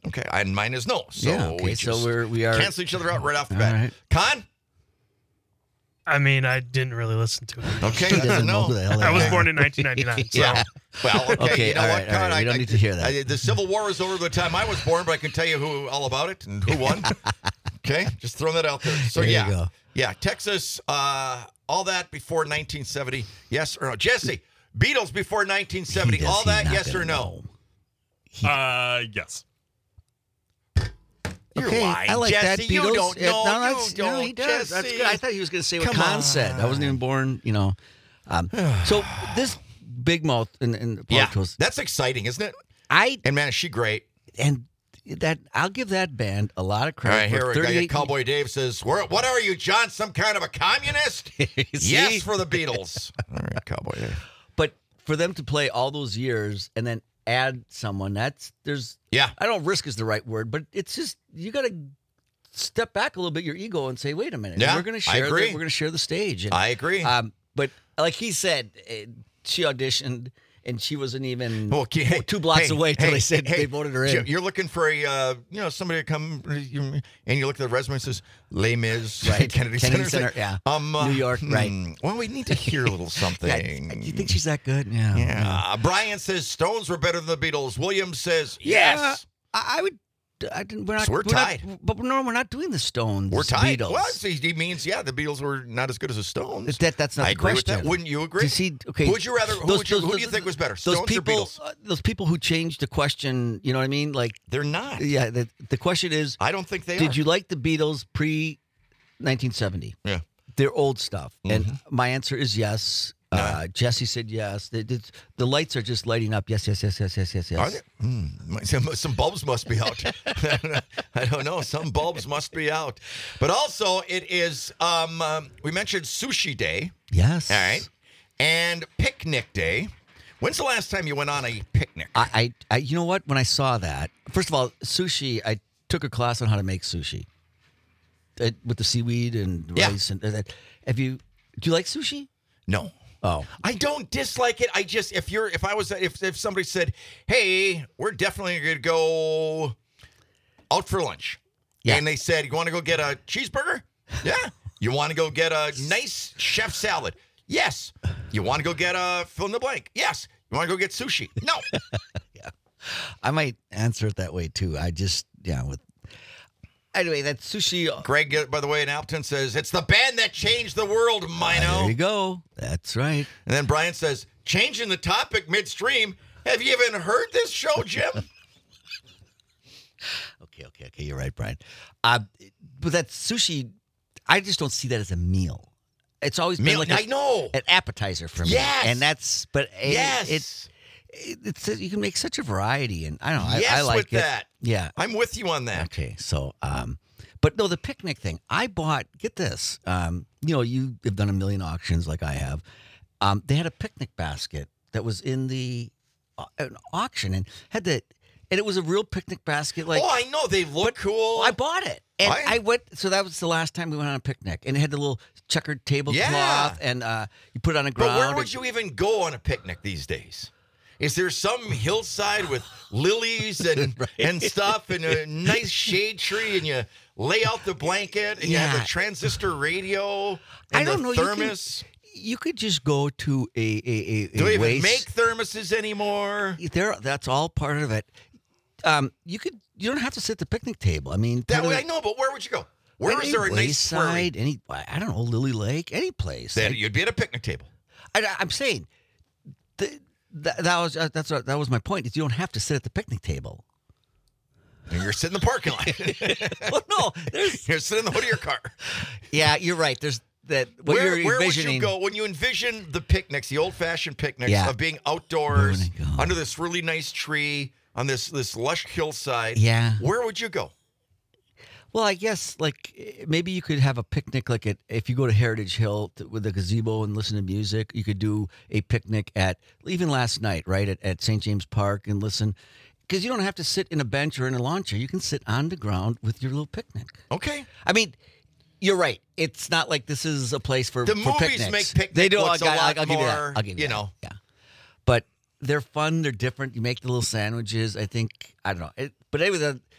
Speaker 4: Okay, and mine is no. So
Speaker 7: Yeah, okay,
Speaker 4: we
Speaker 7: so
Speaker 4: just
Speaker 7: we're- we are-
Speaker 4: cancel each other out right off the
Speaker 7: All
Speaker 4: bat.
Speaker 7: right.
Speaker 4: Con?
Speaker 9: I mean, I didn't really listen to it.
Speaker 4: Okay,
Speaker 7: He doesn't know
Speaker 4: no.
Speaker 7: who the hell they
Speaker 9: I was
Speaker 7: are.
Speaker 9: born in nineteen ninety-nine. So.
Speaker 4: Yeah. Well, okay.
Speaker 7: Okay,
Speaker 4: you know
Speaker 7: all
Speaker 4: what,
Speaker 7: right, all
Speaker 4: Con?
Speaker 7: right, we
Speaker 4: I-
Speaker 7: don't
Speaker 4: I-
Speaker 7: need to hear that.
Speaker 4: I- the Civil War was over by the time I was born, but I can tell you who all about it and who won. Okay, just throwing that out there. So
Speaker 7: There you
Speaker 4: yeah,
Speaker 7: go.
Speaker 4: yeah, Texas, uh, all that before nineteen seventy. Yes or no? Jesse, Beatles before nineteen seventy.
Speaker 7: He does-
Speaker 4: All
Speaker 7: he's
Speaker 4: that,
Speaker 7: not
Speaker 4: yes or
Speaker 7: gonna
Speaker 4: no?
Speaker 7: know.
Speaker 10: Uh, yes.
Speaker 4: You're
Speaker 7: Okay,
Speaker 4: lying,
Speaker 7: I like
Speaker 4: Jesse.
Speaker 7: that.
Speaker 4: You
Speaker 7: Beatles.
Speaker 4: don't
Speaker 7: Yeah,
Speaker 4: know.
Speaker 7: no,
Speaker 4: You
Speaker 7: that's, no, he
Speaker 4: don't,
Speaker 7: does. That's
Speaker 4: Jesse.
Speaker 7: good. I thought he was going to say what
Speaker 4: Come
Speaker 7: Con said. I wasn't even born, you know. Um, so this big mouth in, in the
Speaker 4: Yeah,
Speaker 7: podcast,
Speaker 4: that's exciting, isn't it?
Speaker 7: I
Speaker 4: And man, is she great?
Speaker 7: and that I'll give that band a lot of
Speaker 4: All
Speaker 7: credit.
Speaker 4: right, here
Speaker 7: for
Speaker 4: we go.
Speaker 7: thirty-eight
Speaker 4: Cowboy Dave says, "Where- "What are you, John? Some kind of a communist?"
Speaker 7: See?
Speaker 4: Yes, for the Beatles. All right, Cowboy Dave.
Speaker 7: But for them to play all those years and then add someone, that's there's
Speaker 4: Yeah.
Speaker 7: I don't risk is the right word, but it's just you got to step back a little bit your ego and say, wait a minute,
Speaker 4: Yeah,
Speaker 7: we're going to
Speaker 4: I
Speaker 7: share. The,
Speaker 4: agree.
Speaker 7: we're going to share the stage. And,
Speaker 4: I agree.
Speaker 7: Um, but like he said, eh, she auditioned and she wasn't even
Speaker 4: Well, okay, hey,
Speaker 7: two blocks
Speaker 4: hey,
Speaker 7: away till
Speaker 4: hey,
Speaker 7: they said
Speaker 4: hey,
Speaker 7: they voted her
Speaker 4: Jim,
Speaker 7: in.
Speaker 4: You're looking for a, uh, you know, somebody to come, you- and you look at the resume and says, Les Mis,
Speaker 7: Right.
Speaker 4: Kennedy,
Speaker 7: Kennedy
Speaker 4: Center.
Speaker 7: Center,
Speaker 4: It's like,
Speaker 7: yeah.
Speaker 4: Um, uh,
Speaker 7: New York, right.
Speaker 4: hmm, Well, we need to hear a little something.
Speaker 7: Yeah, you think she's that good? Yeah.
Speaker 4: Yeah. Brian says Stones were better than the Beatles. Williams says
Speaker 7: Yeah,
Speaker 4: yes.
Speaker 7: I, I would. I didn't. We're not.
Speaker 4: So we're
Speaker 7: not-
Speaker 4: tied.
Speaker 7: but no, we're not doing the Stones.
Speaker 4: We're tied.
Speaker 7: Beatles.
Speaker 4: Well, see, he means, yeah, the Beatles were not as good as the Stones.
Speaker 7: That, that's not
Speaker 4: I
Speaker 7: the
Speaker 4: agree with
Speaker 7: question.
Speaker 4: that. Wouldn't you agree?
Speaker 7: To see, okay,
Speaker 4: Who would you rather? Who,
Speaker 7: those-
Speaker 4: would you,
Speaker 7: those-
Speaker 4: who do you
Speaker 7: those-
Speaker 4: think was better,
Speaker 7: Those
Speaker 4: Stones
Speaker 7: people,
Speaker 4: or Beatles?
Speaker 7: uh, those people who changed the question. You know what I mean? Like,
Speaker 4: They're not.
Speaker 7: yeah. The, the question is,
Speaker 4: I don't think they
Speaker 7: did
Speaker 4: are.
Speaker 7: you like the Beatles pre nineteen seventy?
Speaker 4: Yeah.
Speaker 7: Their old stuff, and
Speaker 4: Mm-hmm.
Speaker 7: my answer is yes. Uh, Jesse said yes. The, the, the lights are just lighting up. Yes, yes, yes, yes, yes, yes, yes.
Speaker 4: Are there? Hmm. Some, some bulbs must be out. I don't know. Some bulbs must be out. But also, it is, um, um, we mentioned Sushi Day.
Speaker 7: Yes.
Speaker 4: All right. And Picnic Day. When's the last time you went on a picnic?
Speaker 7: I, I, I, you know what? When I saw that, first of all, sushi. I took a class on how to make sushi, uh, with the seaweed and
Speaker 4: Yeah.
Speaker 7: rice and that. Have you? Do you like sushi?
Speaker 4: No.
Speaker 7: Oh,
Speaker 4: I don't dislike it. I just if you're if I was if if somebody said, "Hey, we're definitely going to go out for lunch,"
Speaker 7: Yeah.
Speaker 4: and they said, "You want to go get a cheeseburger?" Yeah. You want to go get a nice chef salad? Yes. You want to go get a fill in the blank? Yes. You want to go get sushi? No.
Speaker 7: I might answer it that way too. I just yeah. With anyway, that sushi.
Speaker 4: Greg, uh, by the way, in Alton says it's the band that changed the world, Mino.
Speaker 7: There you go. That's right.
Speaker 4: And then Brian says, changing the topic midstream. Have you even heard this show, Jim?
Speaker 7: Okay, okay, okay. You're right, Brian. Uh, but that sushi, I just don't see that as a meal. It's always been
Speaker 4: Meal-
Speaker 7: like a-
Speaker 4: I know.
Speaker 7: an appetizer for me.
Speaker 4: Yes.
Speaker 7: and that's but it,
Speaker 4: Yes.
Speaker 7: it's it, it's you can make such a variety, and I don't know.
Speaker 4: Yes,
Speaker 7: I, I like
Speaker 4: with
Speaker 7: it.
Speaker 4: that.
Speaker 7: Yeah.
Speaker 4: I'm with you on that.
Speaker 7: Okay, so um, but no, the picnic thing. I bought. Get this. Um, you know, you have done a million auctions like I have. Um, they had a picnic basket that was in the uh, an auction and had the, and it was a real picnic basket. Like,
Speaker 4: oh, I know. They look cool.
Speaker 7: I bought it. And
Speaker 4: I-
Speaker 7: I, went, so that was the last time we went on a picnic. And it had the little checkered tablecloth,
Speaker 4: Yeah.
Speaker 7: and uh, you put it on the
Speaker 4: But
Speaker 7: ground.
Speaker 4: where would
Speaker 7: and-
Speaker 4: you even go on a picnic these days? Is there some hillside with lilies and
Speaker 7: Right.
Speaker 4: and stuff and a nice shade tree and you lay out the blanket and you have
Speaker 7: Yeah.
Speaker 4: the transistor radio and
Speaker 7: I don't
Speaker 4: the
Speaker 7: know. you can-
Speaker 4: thermos?
Speaker 7: You could just go to a a, a, a
Speaker 4: Do they even
Speaker 7: waste-
Speaker 4: make thermoses anymore?
Speaker 7: There, that's all part of it. Um, you could. You don't have to sit at the picnic table. I mean,
Speaker 4: That
Speaker 7: put
Speaker 4: way
Speaker 7: it-
Speaker 4: I know, but where would you go? Where
Speaker 7: any
Speaker 4: is there a nice prairie?
Speaker 7: wayside, any I don't know, Lily Lake, any place.
Speaker 4: Then
Speaker 7: Like,
Speaker 4: you'd be at a picnic table.
Speaker 7: I, I'm saying the, that, that was uh, that's what, that was my point. Is you don't have to sit at the picnic table.
Speaker 4: And you're sitting in the parking lot.
Speaker 7: Well, no, there's
Speaker 4: You're sitting in the hood of your car.
Speaker 7: yeah, you're right. There's that. What
Speaker 4: Where,
Speaker 7: you're
Speaker 4: where would
Speaker 7: envisioning.
Speaker 4: you go when you envision the picnics, the old-fashioned picnics
Speaker 7: Yeah.
Speaker 4: of being outdoors
Speaker 7: Where would I go?
Speaker 4: under this really nice tree on this this lush hillside?
Speaker 7: Yeah.
Speaker 4: Where would you go?
Speaker 7: Well, I guess like eh, maybe you could have a picnic like at if you go to Heritage Hill to, with a gazebo and listen to music. You could do a picnic at even last night, right at, at Saint James Park and listen, because you don't have to sit in a bench or in a lawn chair. You can sit on the ground with your little picnic.
Speaker 4: Okay.
Speaker 7: I mean, you're right. It's not like this is a place for
Speaker 4: The
Speaker 7: for
Speaker 4: movies
Speaker 7: picnics.
Speaker 4: make picnic
Speaker 7: They do.
Speaker 4: looks
Speaker 7: I'll,
Speaker 4: a lot
Speaker 7: I'll, I'll give you that.
Speaker 4: more,
Speaker 7: I'll give you,
Speaker 4: you
Speaker 7: that.
Speaker 4: know.
Speaker 7: Yeah, but they're fun. They're different. You make the little sandwiches. I think I don't know. It, but anyway, the,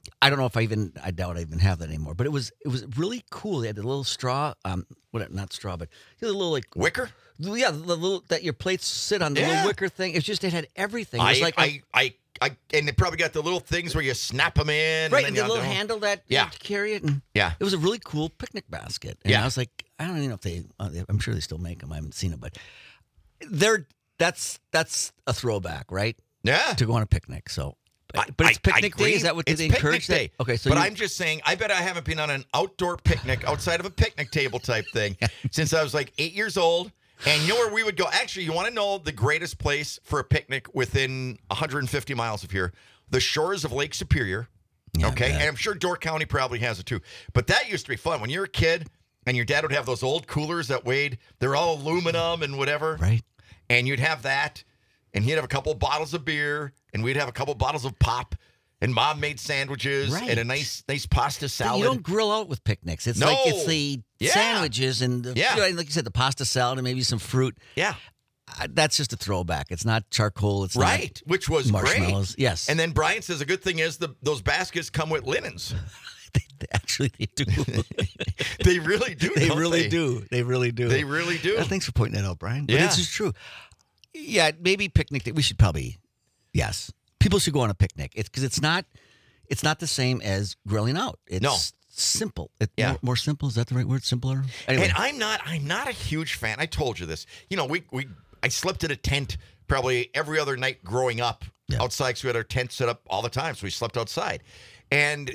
Speaker 7: I don't know if I even, I doubt I even have that anymore. But it was it was really cool. They had the little straw, um, what not straw, but the little like
Speaker 4: Wicker?
Speaker 7: Yeah, the little that your plates sit on, the
Speaker 4: Yeah.
Speaker 7: little wicker thing. It's just it had everything. It was
Speaker 4: I,
Speaker 7: like a-
Speaker 4: I, I, I, and they probably got the little things where you snap them in.
Speaker 7: right,
Speaker 4: and,
Speaker 7: and
Speaker 4: then
Speaker 7: the
Speaker 4: you
Speaker 7: little
Speaker 4: know,
Speaker 7: handle that
Speaker 4: Yeah.
Speaker 7: yeah. to carry it. And
Speaker 4: Yeah.
Speaker 7: it was a really cool picnic basket. And
Speaker 4: Yeah.
Speaker 7: I was like, I don't even know if they. Uh, they- I'm sure they still make them. I haven't seen it, but they're that's that's a throwback, right?
Speaker 4: Yeah.
Speaker 7: To go on a picnic. So,
Speaker 4: I-
Speaker 7: but it's
Speaker 4: I- I
Speaker 7: picnic day.
Speaker 4: agree.
Speaker 7: Is that what
Speaker 4: it's
Speaker 7: they
Speaker 4: picnic
Speaker 7: encourage?
Speaker 4: day?
Speaker 7: That? Okay, so
Speaker 4: but
Speaker 7: you-
Speaker 4: I'm just saying, I bet I haven't been on an outdoor picnic outside of a picnic table type thing since I was like eight years old. And you know where we would go? Actually, you want to know the greatest place for a picnic within one hundred fifty miles of here? The shores of Lake Superior.
Speaker 7: Yeah,
Speaker 4: okay,
Speaker 7: I bet.
Speaker 4: and I'm sure Door County probably has it too. But that used to be fun when you were a kid, and your dad would have those old coolers that weighed. They're all aluminum and whatever.
Speaker 7: right.
Speaker 4: And you'd have that, and he'd have a couple bottles of beer, and we'd have a couple bottles of pop, and Mom made sandwiches
Speaker 7: Right.
Speaker 4: and a nice, nice pasta
Speaker 7: But
Speaker 4: salad.
Speaker 7: you don't grill out with picnics. It's
Speaker 4: No.
Speaker 7: like it's the
Speaker 4: Yeah.
Speaker 7: sandwiches and the,
Speaker 4: Yeah.
Speaker 7: you know, like you said, the pasta salad and maybe some fruit.
Speaker 4: yeah,
Speaker 7: Uh, that's just a throwback. It's not charcoal. It's
Speaker 4: right. Which was
Speaker 7: not marshmallows.
Speaker 4: great.
Speaker 7: Yes,
Speaker 4: And then Brian says a good thing is the those baskets come with linens.
Speaker 7: they, they actually they do.
Speaker 4: They really do.
Speaker 7: they
Speaker 4: don't
Speaker 7: really
Speaker 4: they?
Speaker 7: do. They really do.
Speaker 4: They really do.
Speaker 7: Uh, thanks for pointing that out, Brian. But
Speaker 4: Yeah.
Speaker 7: this is true. Yeah, maybe picnic day. We should probably, yes, people should go on a picnic. It's because it's not, it's not the same as grilling out. It's
Speaker 4: No.
Speaker 7: simple. It,
Speaker 4: Yeah.
Speaker 7: more, more simple. Is that the right word? Simpler. Anyway,
Speaker 4: And I'm not I'm not a huge fan. I told you this. You know, we we I slept in a tent probably every other night growing up
Speaker 7: Yeah.
Speaker 4: outside because we had our tent set up all the time. So we slept outside. And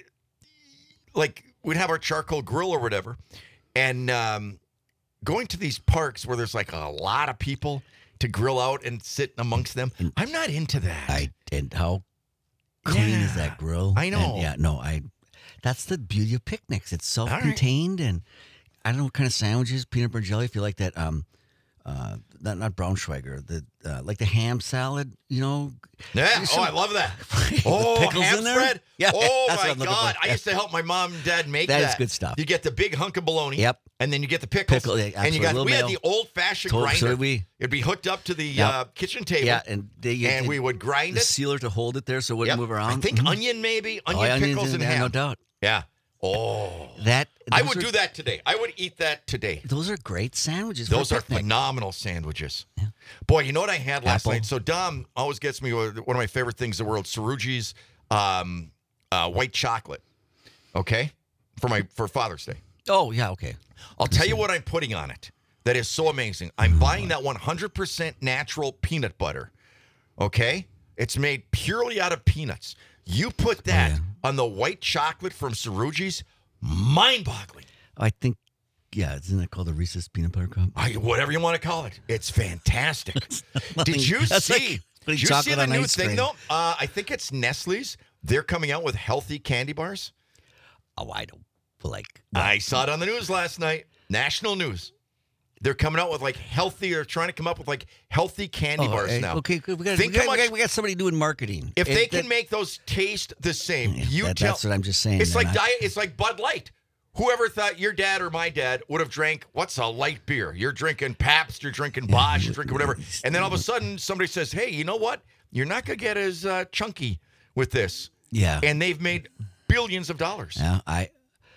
Speaker 4: like we'd have our charcoal grill or whatever. And um, going to these parks where there's like a lot of people to grill out and sit amongst them. I'm not into that.
Speaker 7: I and how clean is
Speaker 4: Yeah.
Speaker 7: that grill?
Speaker 4: I know.
Speaker 7: And yeah, no, I. That's the beauty of picnics. It's
Speaker 4: right.
Speaker 7: self-contained, and I don't know what kind of sandwiches, peanut butter jelly. If you like that, um, uh, not not Braunschweiger, the uh, like the ham salad. You know,
Speaker 4: Yeah.
Speaker 7: There's
Speaker 4: Oh,
Speaker 7: some-
Speaker 4: I love that.
Speaker 7: With
Speaker 4: Oh,
Speaker 7: pickles
Speaker 4: ham
Speaker 7: in there?
Speaker 4: spread.
Speaker 7: Yeah,
Speaker 4: Oh
Speaker 7: that's what
Speaker 4: my
Speaker 7: I'm looking
Speaker 4: God!
Speaker 7: for.
Speaker 4: I used to help my mom and dad make
Speaker 7: That
Speaker 4: that.
Speaker 7: is good stuff.
Speaker 4: You get the big hunk of bologna.
Speaker 7: Yep.
Speaker 4: And then you get the pickles.
Speaker 7: Pickle, yeah,
Speaker 4: and you
Speaker 7: absolutely.
Speaker 4: got
Speaker 7: Little
Speaker 4: we had
Speaker 7: mayo.
Speaker 4: the old fashioned
Speaker 7: Told-
Speaker 4: grinder.
Speaker 7: so did we.
Speaker 4: It'd be hooked up to the
Speaker 7: Yep.
Speaker 4: uh, kitchen table.
Speaker 7: yeah, and they,
Speaker 4: and
Speaker 7: it-
Speaker 4: we would grind
Speaker 7: the
Speaker 4: it.
Speaker 7: sealer to hold it there so it wouldn't
Speaker 4: Yep.
Speaker 7: move around.
Speaker 4: I think
Speaker 7: Mhm.
Speaker 4: onion maybe
Speaker 7: Oh,
Speaker 4: onion
Speaker 7: yeah, onions
Speaker 4: pickles
Speaker 7: in
Speaker 4: and
Speaker 7: there,
Speaker 4: ham.
Speaker 7: no doubt.
Speaker 4: Yeah. Oh.
Speaker 7: That
Speaker 4: I
Speaker 7: those
Speaker 4: would
Speaker 7: are-
Speaker 4: do that today. I would eat that today.
Speaker 7: Those are great sandwiches. for a
Speaker 4: Those are
Speaker 7: picnic.
Speaker 4: phenomenal sandwiches. Boy, you know what I had last
Speaker 7: Apple.
Speaker 4: night? So Dom always gets me one of my favorite things in the world, Saruji's um, uh, white chocolate. Okay? For my for Father's Day.
Speaker 7: Oh yeah, okay.
Speaker 4: I'll tell you what I'm putting on it. That is so amazing. I'm buying that one hundred percent natural peanut butter. Okay? It's made purely out of peanuts. You put that
Speaker 7: yeah.
Speaker 4: on the white chocolate from Saruji's, mind-boggling.
Speaker 7: I think, yeah, isn't that called the Reese's peanut butter cup?
Speaker 4: I, whatever you want to call it. It's fantastic.
Speaker 7: nothing-
Speaker 4: Did you
Speaker 7: that's
Speaker 4: see?
Speaker 7: like putting
Speaker 4: did you see
Speaker 7: chocolate
Speaker 4: the
Speaker 7: on
Speaker 4: new
Speaker 7: ice
Speaker 4: thing
Speaker 7: cream.
Speaker 4: though? Uh, I think it's Nestle's. They're coming out with healthy candy bars.
Speaker 7: Oh, I don't like.
Speaker 4: I saw it on the news last night. National news. They're coming out with like healthy. They're trying to come up with like healthy candy
Speaker 7: Oh,
Speaker 4: bars
Speaker 7: eh,
Speaker 4: now.
Speaker 7: Okay, good. We got,
Speaker 4: Think
Speaker 7: we, got,
Speaker 4: how
Speaker 7: we,
Speaker 4: much-
Speaker 7: got, we got somebody doing marketing.
Speaker 4: If
Speaker 7: It-
Speaker 4: they
Speaker 7: that-
Speaker 4: can make those taste the same,
Speaker 7: Yeah,
Speaker 4: you
Speaker 7: that-
Speaker 4: tell.
Speaker 7: that's what I'm just saying.
Speaker 4: It's
Speaker 7: They're
Speaker 4: like
Speaker 7: not-
Speaker 4: diet. It's like Bud Light. Whoever thought your dad or my dad would have drank what's a light beer? You're drinking Pabst, you're drinking Bosch, you're drinking whatever, and then all of a sudden somebody says, "Hey, you know what? You're not gonna get as uh, chunky with this."
Speaker 7: Yeah.
Speaker 4: And they've made billions of dollars.
Speaker 7: Yeah, I.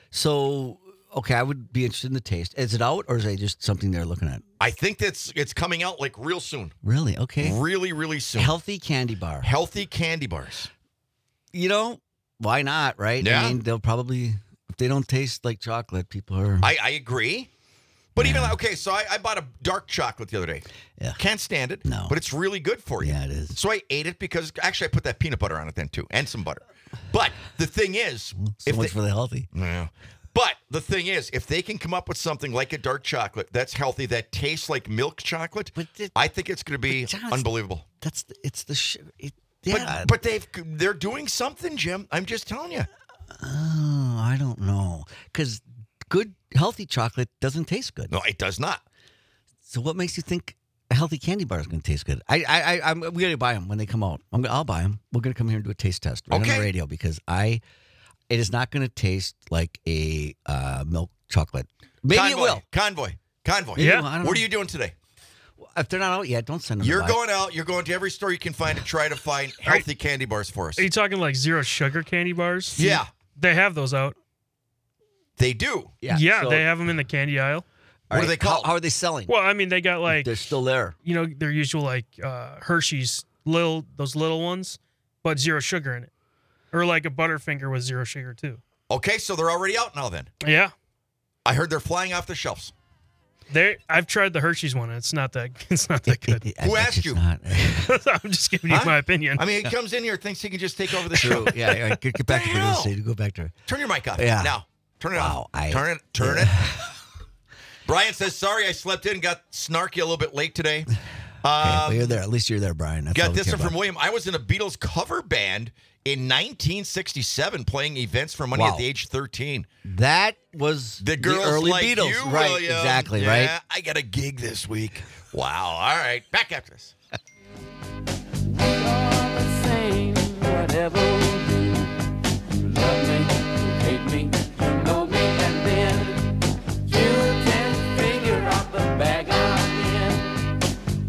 Speaker 7: So okay, I would be interested in the taste. Is it out or is it just something they're looking at?
Speaker 4: I think that's it's coming out like real soon.
Speaker 7: Really? Okay.
Speaker 4: Really, really soon.
Speaker 7: Healthy candy bar.
Speaker 4: Healthy candy bars.
Speaker 7: You know, why not? Right?
Speaker 4: Yeah.
Speaker 7: I mean, they'll probably if they don't taste like chocolate, people are.
Speaker 4: I, I agree. But even like, okay, so I, I bought a dark chocolate the other day.
Speaker 7: Yeah.
Speaker 4: Can't stand it.
Speaker 7: No.
Speaker 4: But it's really good for you.
Speaker 7: Yeah, it is.
Speaker 4: So I ate it because actually I put that peanut butter on it then too, and some butter. But the thing is,
Speaker 7: so
Speaker 4: if
Speaker 7: much
Speaker 4: they,
Speaker 7: for the healthy.
Speaker 4: yeah. But the thing is, if they can come up with something like a dark chocolate that's healthy, that tastes like milk chocolate,
Speaker 7: But it-
Speaker 4: I think it's going to be
Speaker 7: but John, it's-
Speaker 4: unbelievable.
Speaker 7: That's the, it's the sugar. It, yeah.
Speaker 4: But but they've they're doing something, Jim. I'm just telling you.
Speaker 7: oh, I don't know, because good healthy chocolate doesn't taste good.
Speaker 4: No, it does not.
Speaker 7: So what makes you think a healthy candy bar is going to taste good? I, I, I I'm we got to buy them when they come out. I'm, gonna- I'll buy them. We're going to come here and do a taste test right on
Speaker 4: Okay.
Speaker 7: the radio because I, it is not going to taste like a uh, milk chocolate. Maybe
Speaker 4: Convoy,
Speaker 7: it will.
Speaker 4: Convoy. Convoy.
Speaker 9: Yeah.
Speaker 7: I don't
Speaker 4: What
Speaker 7: know.
Speaker 4: are you doing today?
Speaker 7: if they're not out yet, don't send them.
Speaker 4: You're
Speaker 7: to
Speaker 4: going out. You're going to every store you can find to try to find healthy candy bars for us.
Speaker 9: Are you talking like zero sugar candy bars?
Speaker 4: Yeah.
Speaker 9: They have those out.
Speaker 4: They do.
Speaker 7: Yeah,
Speaker 9: Yeah,
Speaker 7: so-
Speaker 9: they have them in the candy aisle.
Speaker 4: What
Speaker 7: All
Speaker 4: are they
Speaker 7: right, how-
Speaker 4: called?
Speaker 7: How, are they selling?
Speaker 9: Well, I mean, they got like,
Speaker 7: They're still there.
Speaker 9: you know, their usual like uh, Hershey's little, those little ones, but zero sugar in it. Or like a Butterfinger with zero sugar too.
Speaker 4: Okay, so they're already out now then.
Speaker 9: Yeah.
Speaker 4: I heard they're flying off the shelves.
Speaker 9: They, I've tried the Hershey's one. It's not that. It's not that good.
Speaker 7: I
Speaker 4: Who
Speaker 7: bet
Speaker 4: asked
Speaker 7: it's
Speaker 4: you?
Speaker 7: not.
Speaker 9: I'm just giving you
Speaker 4: Huh?
Speaker 9: my opinion.
Speaker 4: I mean, he comes in here, thinks he can just take over the show.
Speaker 7: True. Yeah, yeah. Get, get back to
Speaker 4: The
Speaker 7: the real
Speaker 4: hell?
Speaker 7: estate. Go back to.
Speaker 4: Turn your mic off.
Speaker 7: Yeah.
Speaker 4: Now. Turn it
Speaker 7: Wow,
Speaker 4: off.
Speaker 7: I-
Speaker 4: turn it. Turn
Speaker 7: yeah.
Speaker 4: it. Brian says, sorry, I slept in and got snarky a little bit late today.
Speaker 7: Okay,
Speaker 4: Um,
Speaker 7: well, you're there. At least you're there, Brian. That's all
Speaker 4: got
Speaker 7: we
Speaker 4: this
Speaker 7: care
Speaker 4: one from
Speaker 7: about.
Speaker 4: William. I was in a Beatles cover band in nineteen sixty-seven playing events for money
Speaker 7: Wow.
Speaker 4: at the age of thirteen.
Speaker 7: That was
Speaker 4: The girls
Speaker 7: early
Speaker 4: like
Speaker 7: Beatles,
Speaker 4: you,
Speaker 7: right?
Speaker 4: William.
Speaker 7: Exactly,
Speaker 4: yeah,
Speaker 7: right.
Speaker 4: I got a gig this week. Wow. All right. Back after this.
Speaker 3: We are the same, whatever we do. You love me, you hate me, you know me, and then you can figure out the bag I'm in.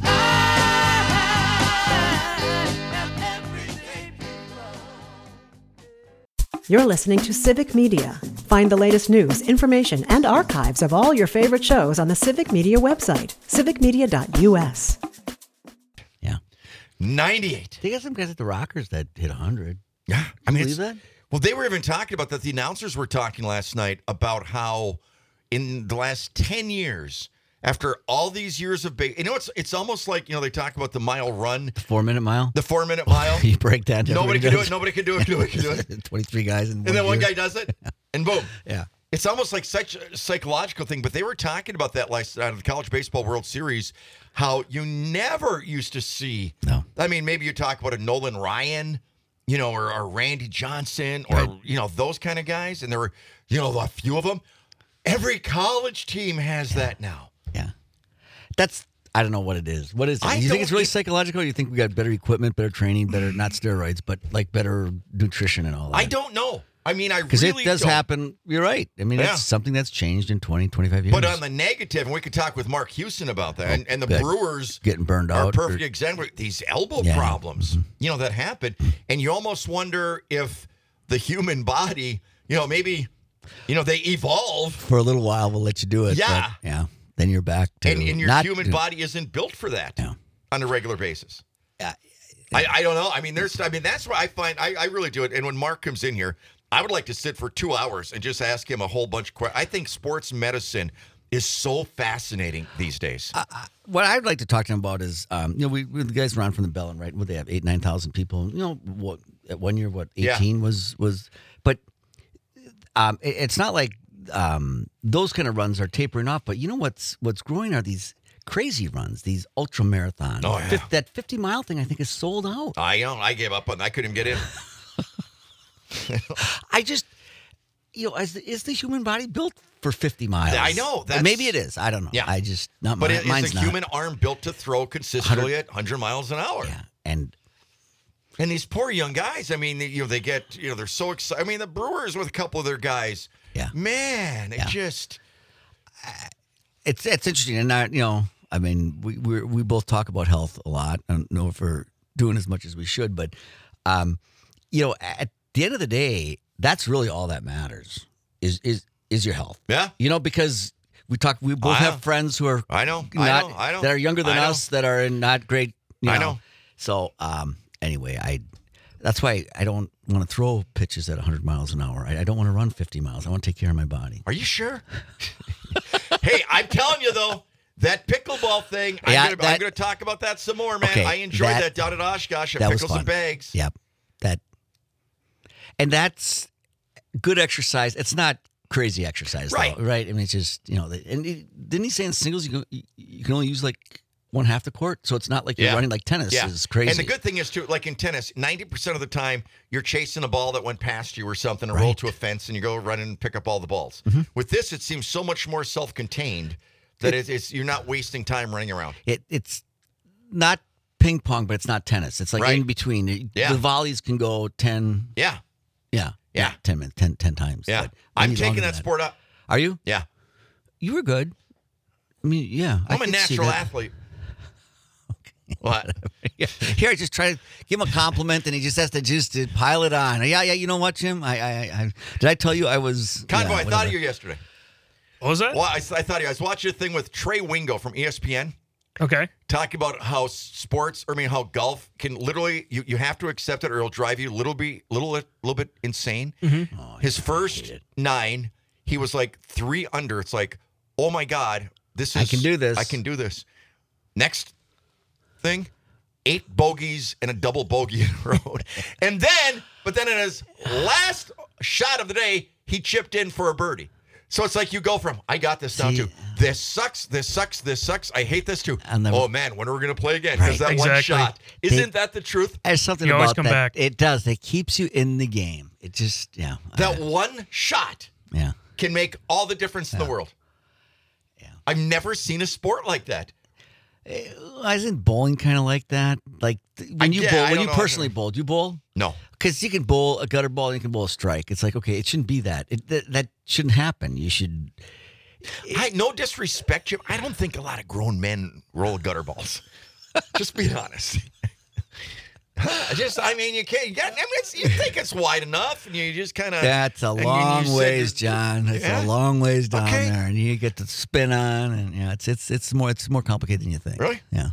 Speaker 3: I am everyday
Speaker 1: You're listening to Civic Media. Find the latest news, information, and archives of all your favorite shows on the Civic Media website, civic media dot u s.
Speaker 7: Yeah.
Speaker 4: ninety-eight.
Speaker 7: They got some guys at the Rockers that hit one hundred.
Speaker 4: Yeah. I mean,
Speaker 7: believe
Speaker 4: it's-
Speaker 7: that?
Speaker 4: Well, they were even talking about that. The announcers were talking last night about how in the last ten years, after all these years of big, you know, it's it's almost like, you know, they talk about the mile run,
Speaker 7: Four minute mile.
Speaker 4: the four minute mile.
Speaker 7: You break that.
Speaker 4: Nobody
Speaker 7: everybody
Speaker 4: can do
Speaker 7: does.
Speaker 4: it. Nobody can do it. Nobody can do it.
Speaker 7: Twenty-three guys in
Speaker 4: And then one
Speaker 7: year.
Speaker 4: guy does it, and boom.
Speaker 7: Yeah.
Speaker 4: It's almost like such a psychological thing, but they were talking about that last out of the College Baseball World Series, how you never used to see.
Speaker 7: No.
Speaker 4: I mean, maybe you talk about a Nolan Ryan, you know, or, or Randy Johnson, or,
Speaker 7: Right.
Speaker 4: you know, those kind of guys. And there were, you know, a few of them. Every college team has that now.
Speaker 7: Yeah. That's, I don't know what it is. What is it?
Speaker 4: I
Speaker 7: you think it's
Speaker 4: don't
Speaker 7: really
Speaker 4: e-
Speaker 7: psychological? Or you think we got better equipment, better training, better, not steroids, but like better nutrition and all that?
Speaker 4: I don't know. I mean, I
Speaker 7: Because
Speaker 4: really
Speaker 7: it does
Speaker 4: don't.
Speaker 7: happen. You're right. I mean,
Speaker 4: Yeah.
Speaker 7: it's something that's changed in twenty, twenty-five years.
Speaker 4: But on the negative, and we could talk with Mark Houston about that, and, and the
Speaker 7: good.
Speaker 4: Brewers
Speaker 7: Getting burned
Speaker 4: are a
Speaker 7: out
Speaker 4: perfect
Speaker 7: or-
Speaker 4: example. These elbow
Speaker 7: Yeah.
Speaker 4: problems, you know, that happen, and you almost wonder if the human body, you know, maybe, you know, they evolve,
Speaker 7: For a little while, we'll let you do it.
Speaker 4: Yeah.
Speaker 7: But, yeah. Then you're back to
Speaker 4: and, and your
Speaker 7: not
Speaker 4: human
Speaker 7: do-
Speaker 4: body isn't built for that
Speaker 7: Yeah.
Speaker 4: on a regular basis.
Speaker 7: Yeah.
Speaker 4: I, I don't know. I mean, there's. I mean, that's what I find. I, I really do it. And when Mark comes in here, I would like to sit for two hours and just ask him a whole bunch of questions. I think sports medicine is so fascinating these days.
Speaker 7: What I'd like to talk to him about is, um, you know, we, we the guys around from the Bellin, right? What they have eight, nine thousand people. You know, what at one year, what
Speaker 4: Yeah.
Speaker 7: eighteen was was, but um, it- it's not like um, those kind of runs are tapering off. But you know what's what's growing are these crazy runs, these ultra marathons.
Speaker 4: Oh, yeah.
Speaker 7: that fifty mile thing, I think, is sold out.
Speaker 4: I know. I gave up on. I couldn't even get in.
Speaker 7: I just, you know, is the, is the human body built for fifty miles?
Speaker 4: I know, that's-
Speaker 7: Maybe it is. I don't know.
Speaker 4: Yeah.
Speaker 7: I just not.
Speaker 4: But
Speaker 7: mine,
Speaker 4: it,
Speaker 7: mine's
Speaker 4: is a
Speaker 7: not.
Speaker 4: human arm built to throw consistently at one hundred miles an hour?
Speaker 7: Yeah, and
Speaker 4: And these poor young guys, I mean, they- you know, they get, you know, they're so excited. I mean, the Brewers with a couple of their guys,
Speaker 7: Yeah.
Speaker 4: man, it
Speaker 7: Yeah.
Speaker 4: just,
Speaker 7: it's it's interesting, and I, you know, I mean, we we we both talk about health a lot. I don't know if we're doing as much as we should, but um, you know, at the end of the day, that's really all that matters is is is your health.
Speaker 4: yeah.
Speaker 7: You know, because we talk, we both
Speaker 4: I know.
Speaker 7: have friends who are
Speaker 4: I know, I
Speaker 7: not
Speaker 4: know, I know.
Speaker 7: that are younger than
Speaker 4: I know.
Speaker 7: us that are in not great. You
Speaker 4: I
Speaker 7: know.
Speaker 4: know.
Speaker 7: So um, anyway, I. That's why I don't want to throw pitches at one hundred miles an hour. I, I don't want to run fifty miles. I want to take care of my body.
Speaker 4: Are you sure? Hey, I'm telling you, though, that pickleball thing, I'm
Speaker 7: Yeah,
Speaker 4: going
Speaker 7: that-
Speaker 4: to talk about that some more, man.
Speaker 7: Okay,
Speaker 4: I enjoyed that,
Speaker 7: that-
Speaker 4: down at Oshkosh at
Speaker 7: that was
Speaker 4: Pickles
Speaker 7: fun.
Speaker 4: and Bags.
Speaker 7: Yep. That and that's good exercise. It's not crazy exercise, though,
Speaker 4: Right.
Speaker 7: right? I mean, it's just, you know, the- and it, didn't he say in singles you, go, you you can only use like one half the court, so it's not like you're
Speaker 4: Yeah.
Speaker 7: running like tennis.
Speaker 4: Yeah.
Speaker 7: Is crazy.
Speaker 4: And the good thing is, too, like in tennis, ninety percent of the time, you're chasing a ball that went past you or something, or roll
Speaker 7: Right.
Speaker 4: to a fence, and you go run and pick up all the balls.
Speaker 7: Mm-hmm.
Speaker 4: With this, it seems so much more self-contained that it, it's you're not wasting time running around.
Speaker 7: it it's not ping pong, but it's not tennis. It's like
Speaker 4: Right.
Speaker 7: in between. It-
Speaker 4: Yeah.
Speaker 7: The volleys can go ten.
Speaker 4: Yeah.
Speaker 7: Yeah.
Speaker 4: Yeah.
Speaker 7: ten minutes, ten, ten times.
Speaker 4: Yeah.
Speaker 7: but
Speaker 4: I'm
Speaker 7: maybe
Speaker 4: taking
Speaker 7: longer
Speaker 4: that
Speaker 7: than
Speaker 4: sport up.
Speaker 7: Are you?
Speaker 4: Yeah.
Speaker 7: You were good. I mean, yeah. I
Speaker 4: I'm a
Speaker 7: could see
Speaker 4: natural
Speaker 7: that.
Speaker 4: athlete. What?
Speaker 7: Yeah. Here, I just try to give him a compliment, and he just has to just uh, pile it on. Yeah, yeah. You know what, Jim? I, I, I did I tell you I was
Speaker 4: Convoy,
Speaker 7: yeah,
Speaker 4: I thought
Speaker 7: whatever.
Speaker 4: of you yesterday.
Speaker 9: What was that?
Speaker 4: Well, I, I thought of you. I was watching a thing with Trey Wingo from E S P N.
Speaker 9: Okay.
Speaker 4: Talking about how sports, or I mean, how golf can literally, you, you have to accept it or it'll drive you a little bit, little, little bit insane.
Speaker 9: Mm-hmm.
Speaker 7: Oh,
Speaker 4: His first nine, he was like three under. It's like, oh my God, this is.
Speaker 7: I can do this.
Speaker 4: I can do this. Next thing, eight bogeys and a double bogey in a row. And then, but then in his last shot of the day, he chipped in for a birdie. So it's like you go from, I got this down
Speaker 7: See,
Speaker 4: to, this sucks, this sucks, this sucks, I hate this too.
Speaker 7: And then-
Speaker 4: oh man, when are we going to play again? Because
Speaker 7: Right.
Speaker 4: that one
Speaker 9: Exactly.
Speaker 4: shot,
Speaker 7: They-
Speaker 4: isn't that the truth?
Speaker 7: There's something
Speaker 9: You always
Speaker 7: about
Speaker 9: come
Speaker 7: that.
Speaker 9: back.
Speaker 7: It does. It keeps you in the game. It just, yeah.
Speaker 4: That
Speaker 7: I-
Speaker 4: one shot
Speaker 7: yeah.
Speaker 4: can make all the difference in the world.
Speaker 7: Yeah.
Speaker 4: I've never seen a sport like that.
Speaker 7: Uh, Isn't bowling kind of like that? Like th- when
Speaker 4: I-
Speaker 7: you
Speaker 4: yeah,
Speaker 7: bowl,
Speaker 4: I
Speaker 7: when
Speaker 4: don't
Speaker 7: you
Speaker 4: know.
Speaker 7: personally bowl, do you bowl?
Speaker 4: No.
Speaker 7: Because you can bowl a gutter ball and you can bowl a strike. It's like, okay, it shouldn't be that. It, that, that shouldn't happen. You should.
Speaker 4: I, no disrespect, Jim. I don't think a lot of grown men roll gutter balls. Just be honest. Just, I mean, you can't. You, got, I mean, it's, you think it's wide enough, and you just kind of.
Speaker 7: That's a long ways, John. It's
Speaker 4: Yeah?
Speaker 7: a long ways down
Speaker 4: Okay.
Speaker 7: there, and you get the spin on, and yeah, it's it's it's more it's more complicated than you think.
Speaker 4: Really?
Speaker 7: Yeah.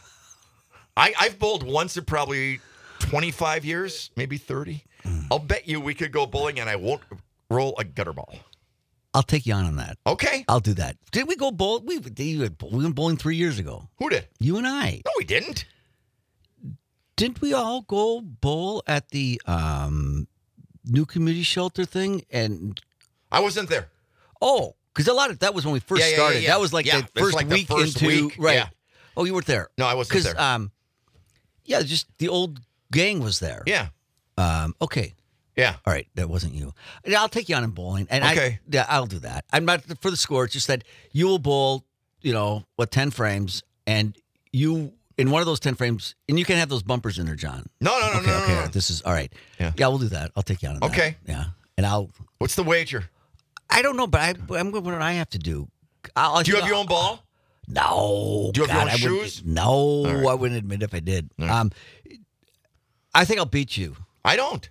Speaker 4: I, I've bowled once in probably twenty-five years, maybe thirty.
Speaker 7: Mm.
Speaker 4: I'll bet you we could go bowling, and I won't roll a gutter ball.
Speaker 7: I'll take you on on that.
Speaker 4: Okay.
Speaker 7: I'll do that. Did we go bowl? We we went bowling three years ago.
Speaker 4: Who did?
Speaker 7: You and I.
Speaker 4: No, we didn't.
Speaker 7: Didn't we all go bowl at the um, new community shelter thing? And
Speaker 4: I wasn't there.
Speaker 7: oh, because a lot of that was when we first
Speaker 4: Yeah, yeah, yeah,
Speaker 7: started.
Speaker 4: yeah.
Speaker 7: That was like
Speaker 4: Yeah,
Speaker 7: the
Speaker 4: it's
Speaker 7: first
Speaker 4: like the
Speaker 7: week
Speaker 4: first
Speaker 7: into
Speaker 4: week,
Speaker 7: right.
Speaker 4: yeah.
Speaker 7: Oh, you weren't there.
Speaker 4: No, I wasn't
Speaker 7: Because
Speaker 4: there.
Speaker 7: um, yeah, just the old gang was there.
Speaker 4: Yeah.
Speaker 7: Um. Okay.
Speaker 4: Yeah.
Speaker 7: All right. That wasn't you. Yeah, I'll take you on in bowling, and
Speaker 4: Okay.
Speaker 7: I yeah, I'll do that. I'm not for the score. It's just that you will bowl. You know what? Ten frames, and you. In one of those ten frames, and you can have those bumpers in there, John.
Speaker 4: No, no, no,
Speaker 7: okay,
Speaker 4: no, no,
Speaker 7: okay.
Speaker 4: no.
Speaker 7: This is all right.
Speaker 4: Yeah.
Speaker 7: yeah, we'll do that. I'll take you on. in that.
Speaker 4: Okay.
Speaker 7: Yeah, and I'll.
Speaker 4: What's the wager?
Speaker 7: I don't know, but I, I'm. What do I have to do? I'll,
Speaker 4: Do you have your own ball?
Speaker 7: No.
Speaker 4: Do you have your
Speaker 7: God,
Speaker 4: own
Speaker 7: I wouldn't-
Speaker 4: shoes?
Speaker 7: No,
Speaker 4: right.
Speaker 7: I wouldn't admit if I did.
Speaker 4: All right.
Speaker 7: Um, I think I'll beat you.
Speaker 4: I don't.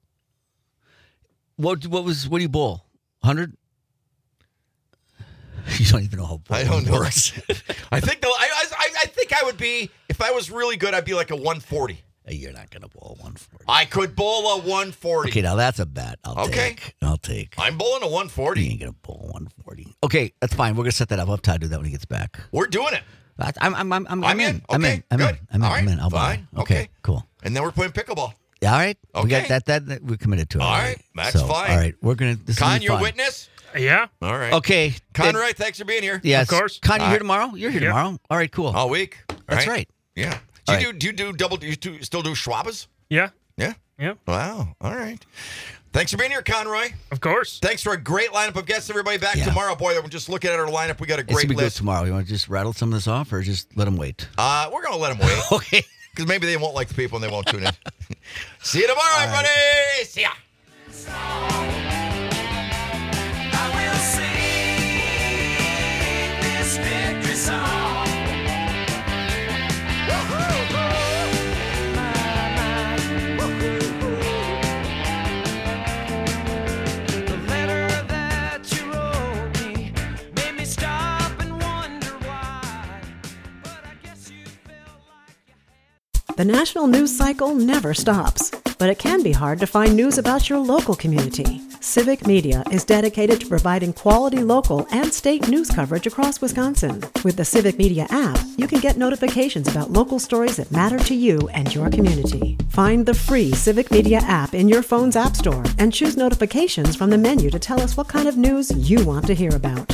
Speaker 7: What? What was? What do you bowl? Hundred? You don't even know how
Speaker 4: I
Speaker 7: bowling
Speaker 4: don't know.
Speaker 7: works.
Speaker 4: I think the, I, I I think I would be, if I was really good, I'd be like a one forty.
Speaker 7: You're not gonna bowl one forty.
Speaker 4: I could bowl a one forty.
Speaker 7: Okay, now that's a bet. I'll
Speaker 4: Okay.
Speaker 7: take. I'll take.
Speaker 4: I'm bowling a one
Speaker 7: You
Speaker 4: forty.
Speaker 7: ain't gonna bowl one forty. Okay, that's fine. We're gonna set that up. I'll have Todd do that when he gets back.
Speaker 4: We're doing it.
Speaker 7: I- I'm. I'm. I'm. I'm,
Speaker 4: I'm in.
Speaker 7: in. I'm
Speaker 4: Okay,
Speaker 7: in. I'm
Speaker 4: good.
Speaker 7: in. I'm in.
Speaker 4: All
Speaker 7: I'm
Speaker 4: right,
Speaker 7: in. I'll bowl.
Speaker 4: fine.
Speaker 7: Okay.
Speaker 4: Okay.
Speaker 7: Cool.
Speaker 4: And then we're playing pickleball.
Speaker 7: Yeah, all right. We
Speaker 4: Okay.
Speaker 7: got that, that. That we're committed to it.
Speaker 4: All
Speaker 7: all
Speaker 4: right, that's
Speaker 7: So,
Speaker 4: fine.
Speaker 7: All right. We're gonna. This is
Speaker 4: Con,
Speaker 7: gonna be
Speaker 4: you're a
Speaker 7: fun.
Speaker 4: witness?
Speaker 9: Yeah.
Speaker 4: All right.
Speaker 7: Okay.
Speaker 4: Conroy, thanks for being here.
Speaker 7: Yes.
Speaker 9: Of course.
Speaker 7: Con, you
Speaker 4: All
Speaker 7: here
Speaker 4: right.
Speaker 7: tomorrow? You're here
Speaker 9: Yeah.
Speaker 7: tomorrow. All right. Cool.
Speaker 4: All week. All
Speaker 7: That's right.
Speaker 4: Yeah. Do
Speaker 7: All
Speaker 4: you
Speaker 7: right.
Speaker 4: do do you do double do you do, still do Schwabas?
Speaker 9: Yeah.
Speaker 4: Yeah.
Speaker 9: Yeah.
Speaker 4: Wow. All right. Thanks for being here, Conroy.
Speaker 9: Of course.
Speaker 4: Thanks for a great lineup of guests. Everybody back
Speaker 7: Yeah.
Speaker 4: tomorrow. Boy, we're just looking at our lineup. We got a
Speaker 7: It's
Speaker 4: great
Speaker 7: gonna be good
Speaker 4: list.
Speaker 7: tomorrow. You want to just rattle some of this off, or just let them wait?
Speaker 4: Uh, we're gonna let them wait
Speaker 7: Okay.
Speaker 4: because maybe they won't like the people and they won't tune in. See you tomorrow, everybody. See ya.
Speaker 3: I will sing this victory song. The letter that you wrote me made me stop and wonder why. But I guess you felt like you had.
Speaker 1: The national news cycle never stops, but it can be hard to find news about your local community. Civic Media is dedicated to providing quality local and state news coverage across Wisconsin. With the Civic Media app, you can get notifications about local stories that matter to you and your community. Find the free Civic Media app in your phone's app store and choose notifications from the menu to tell us what kind of news you want to hear about.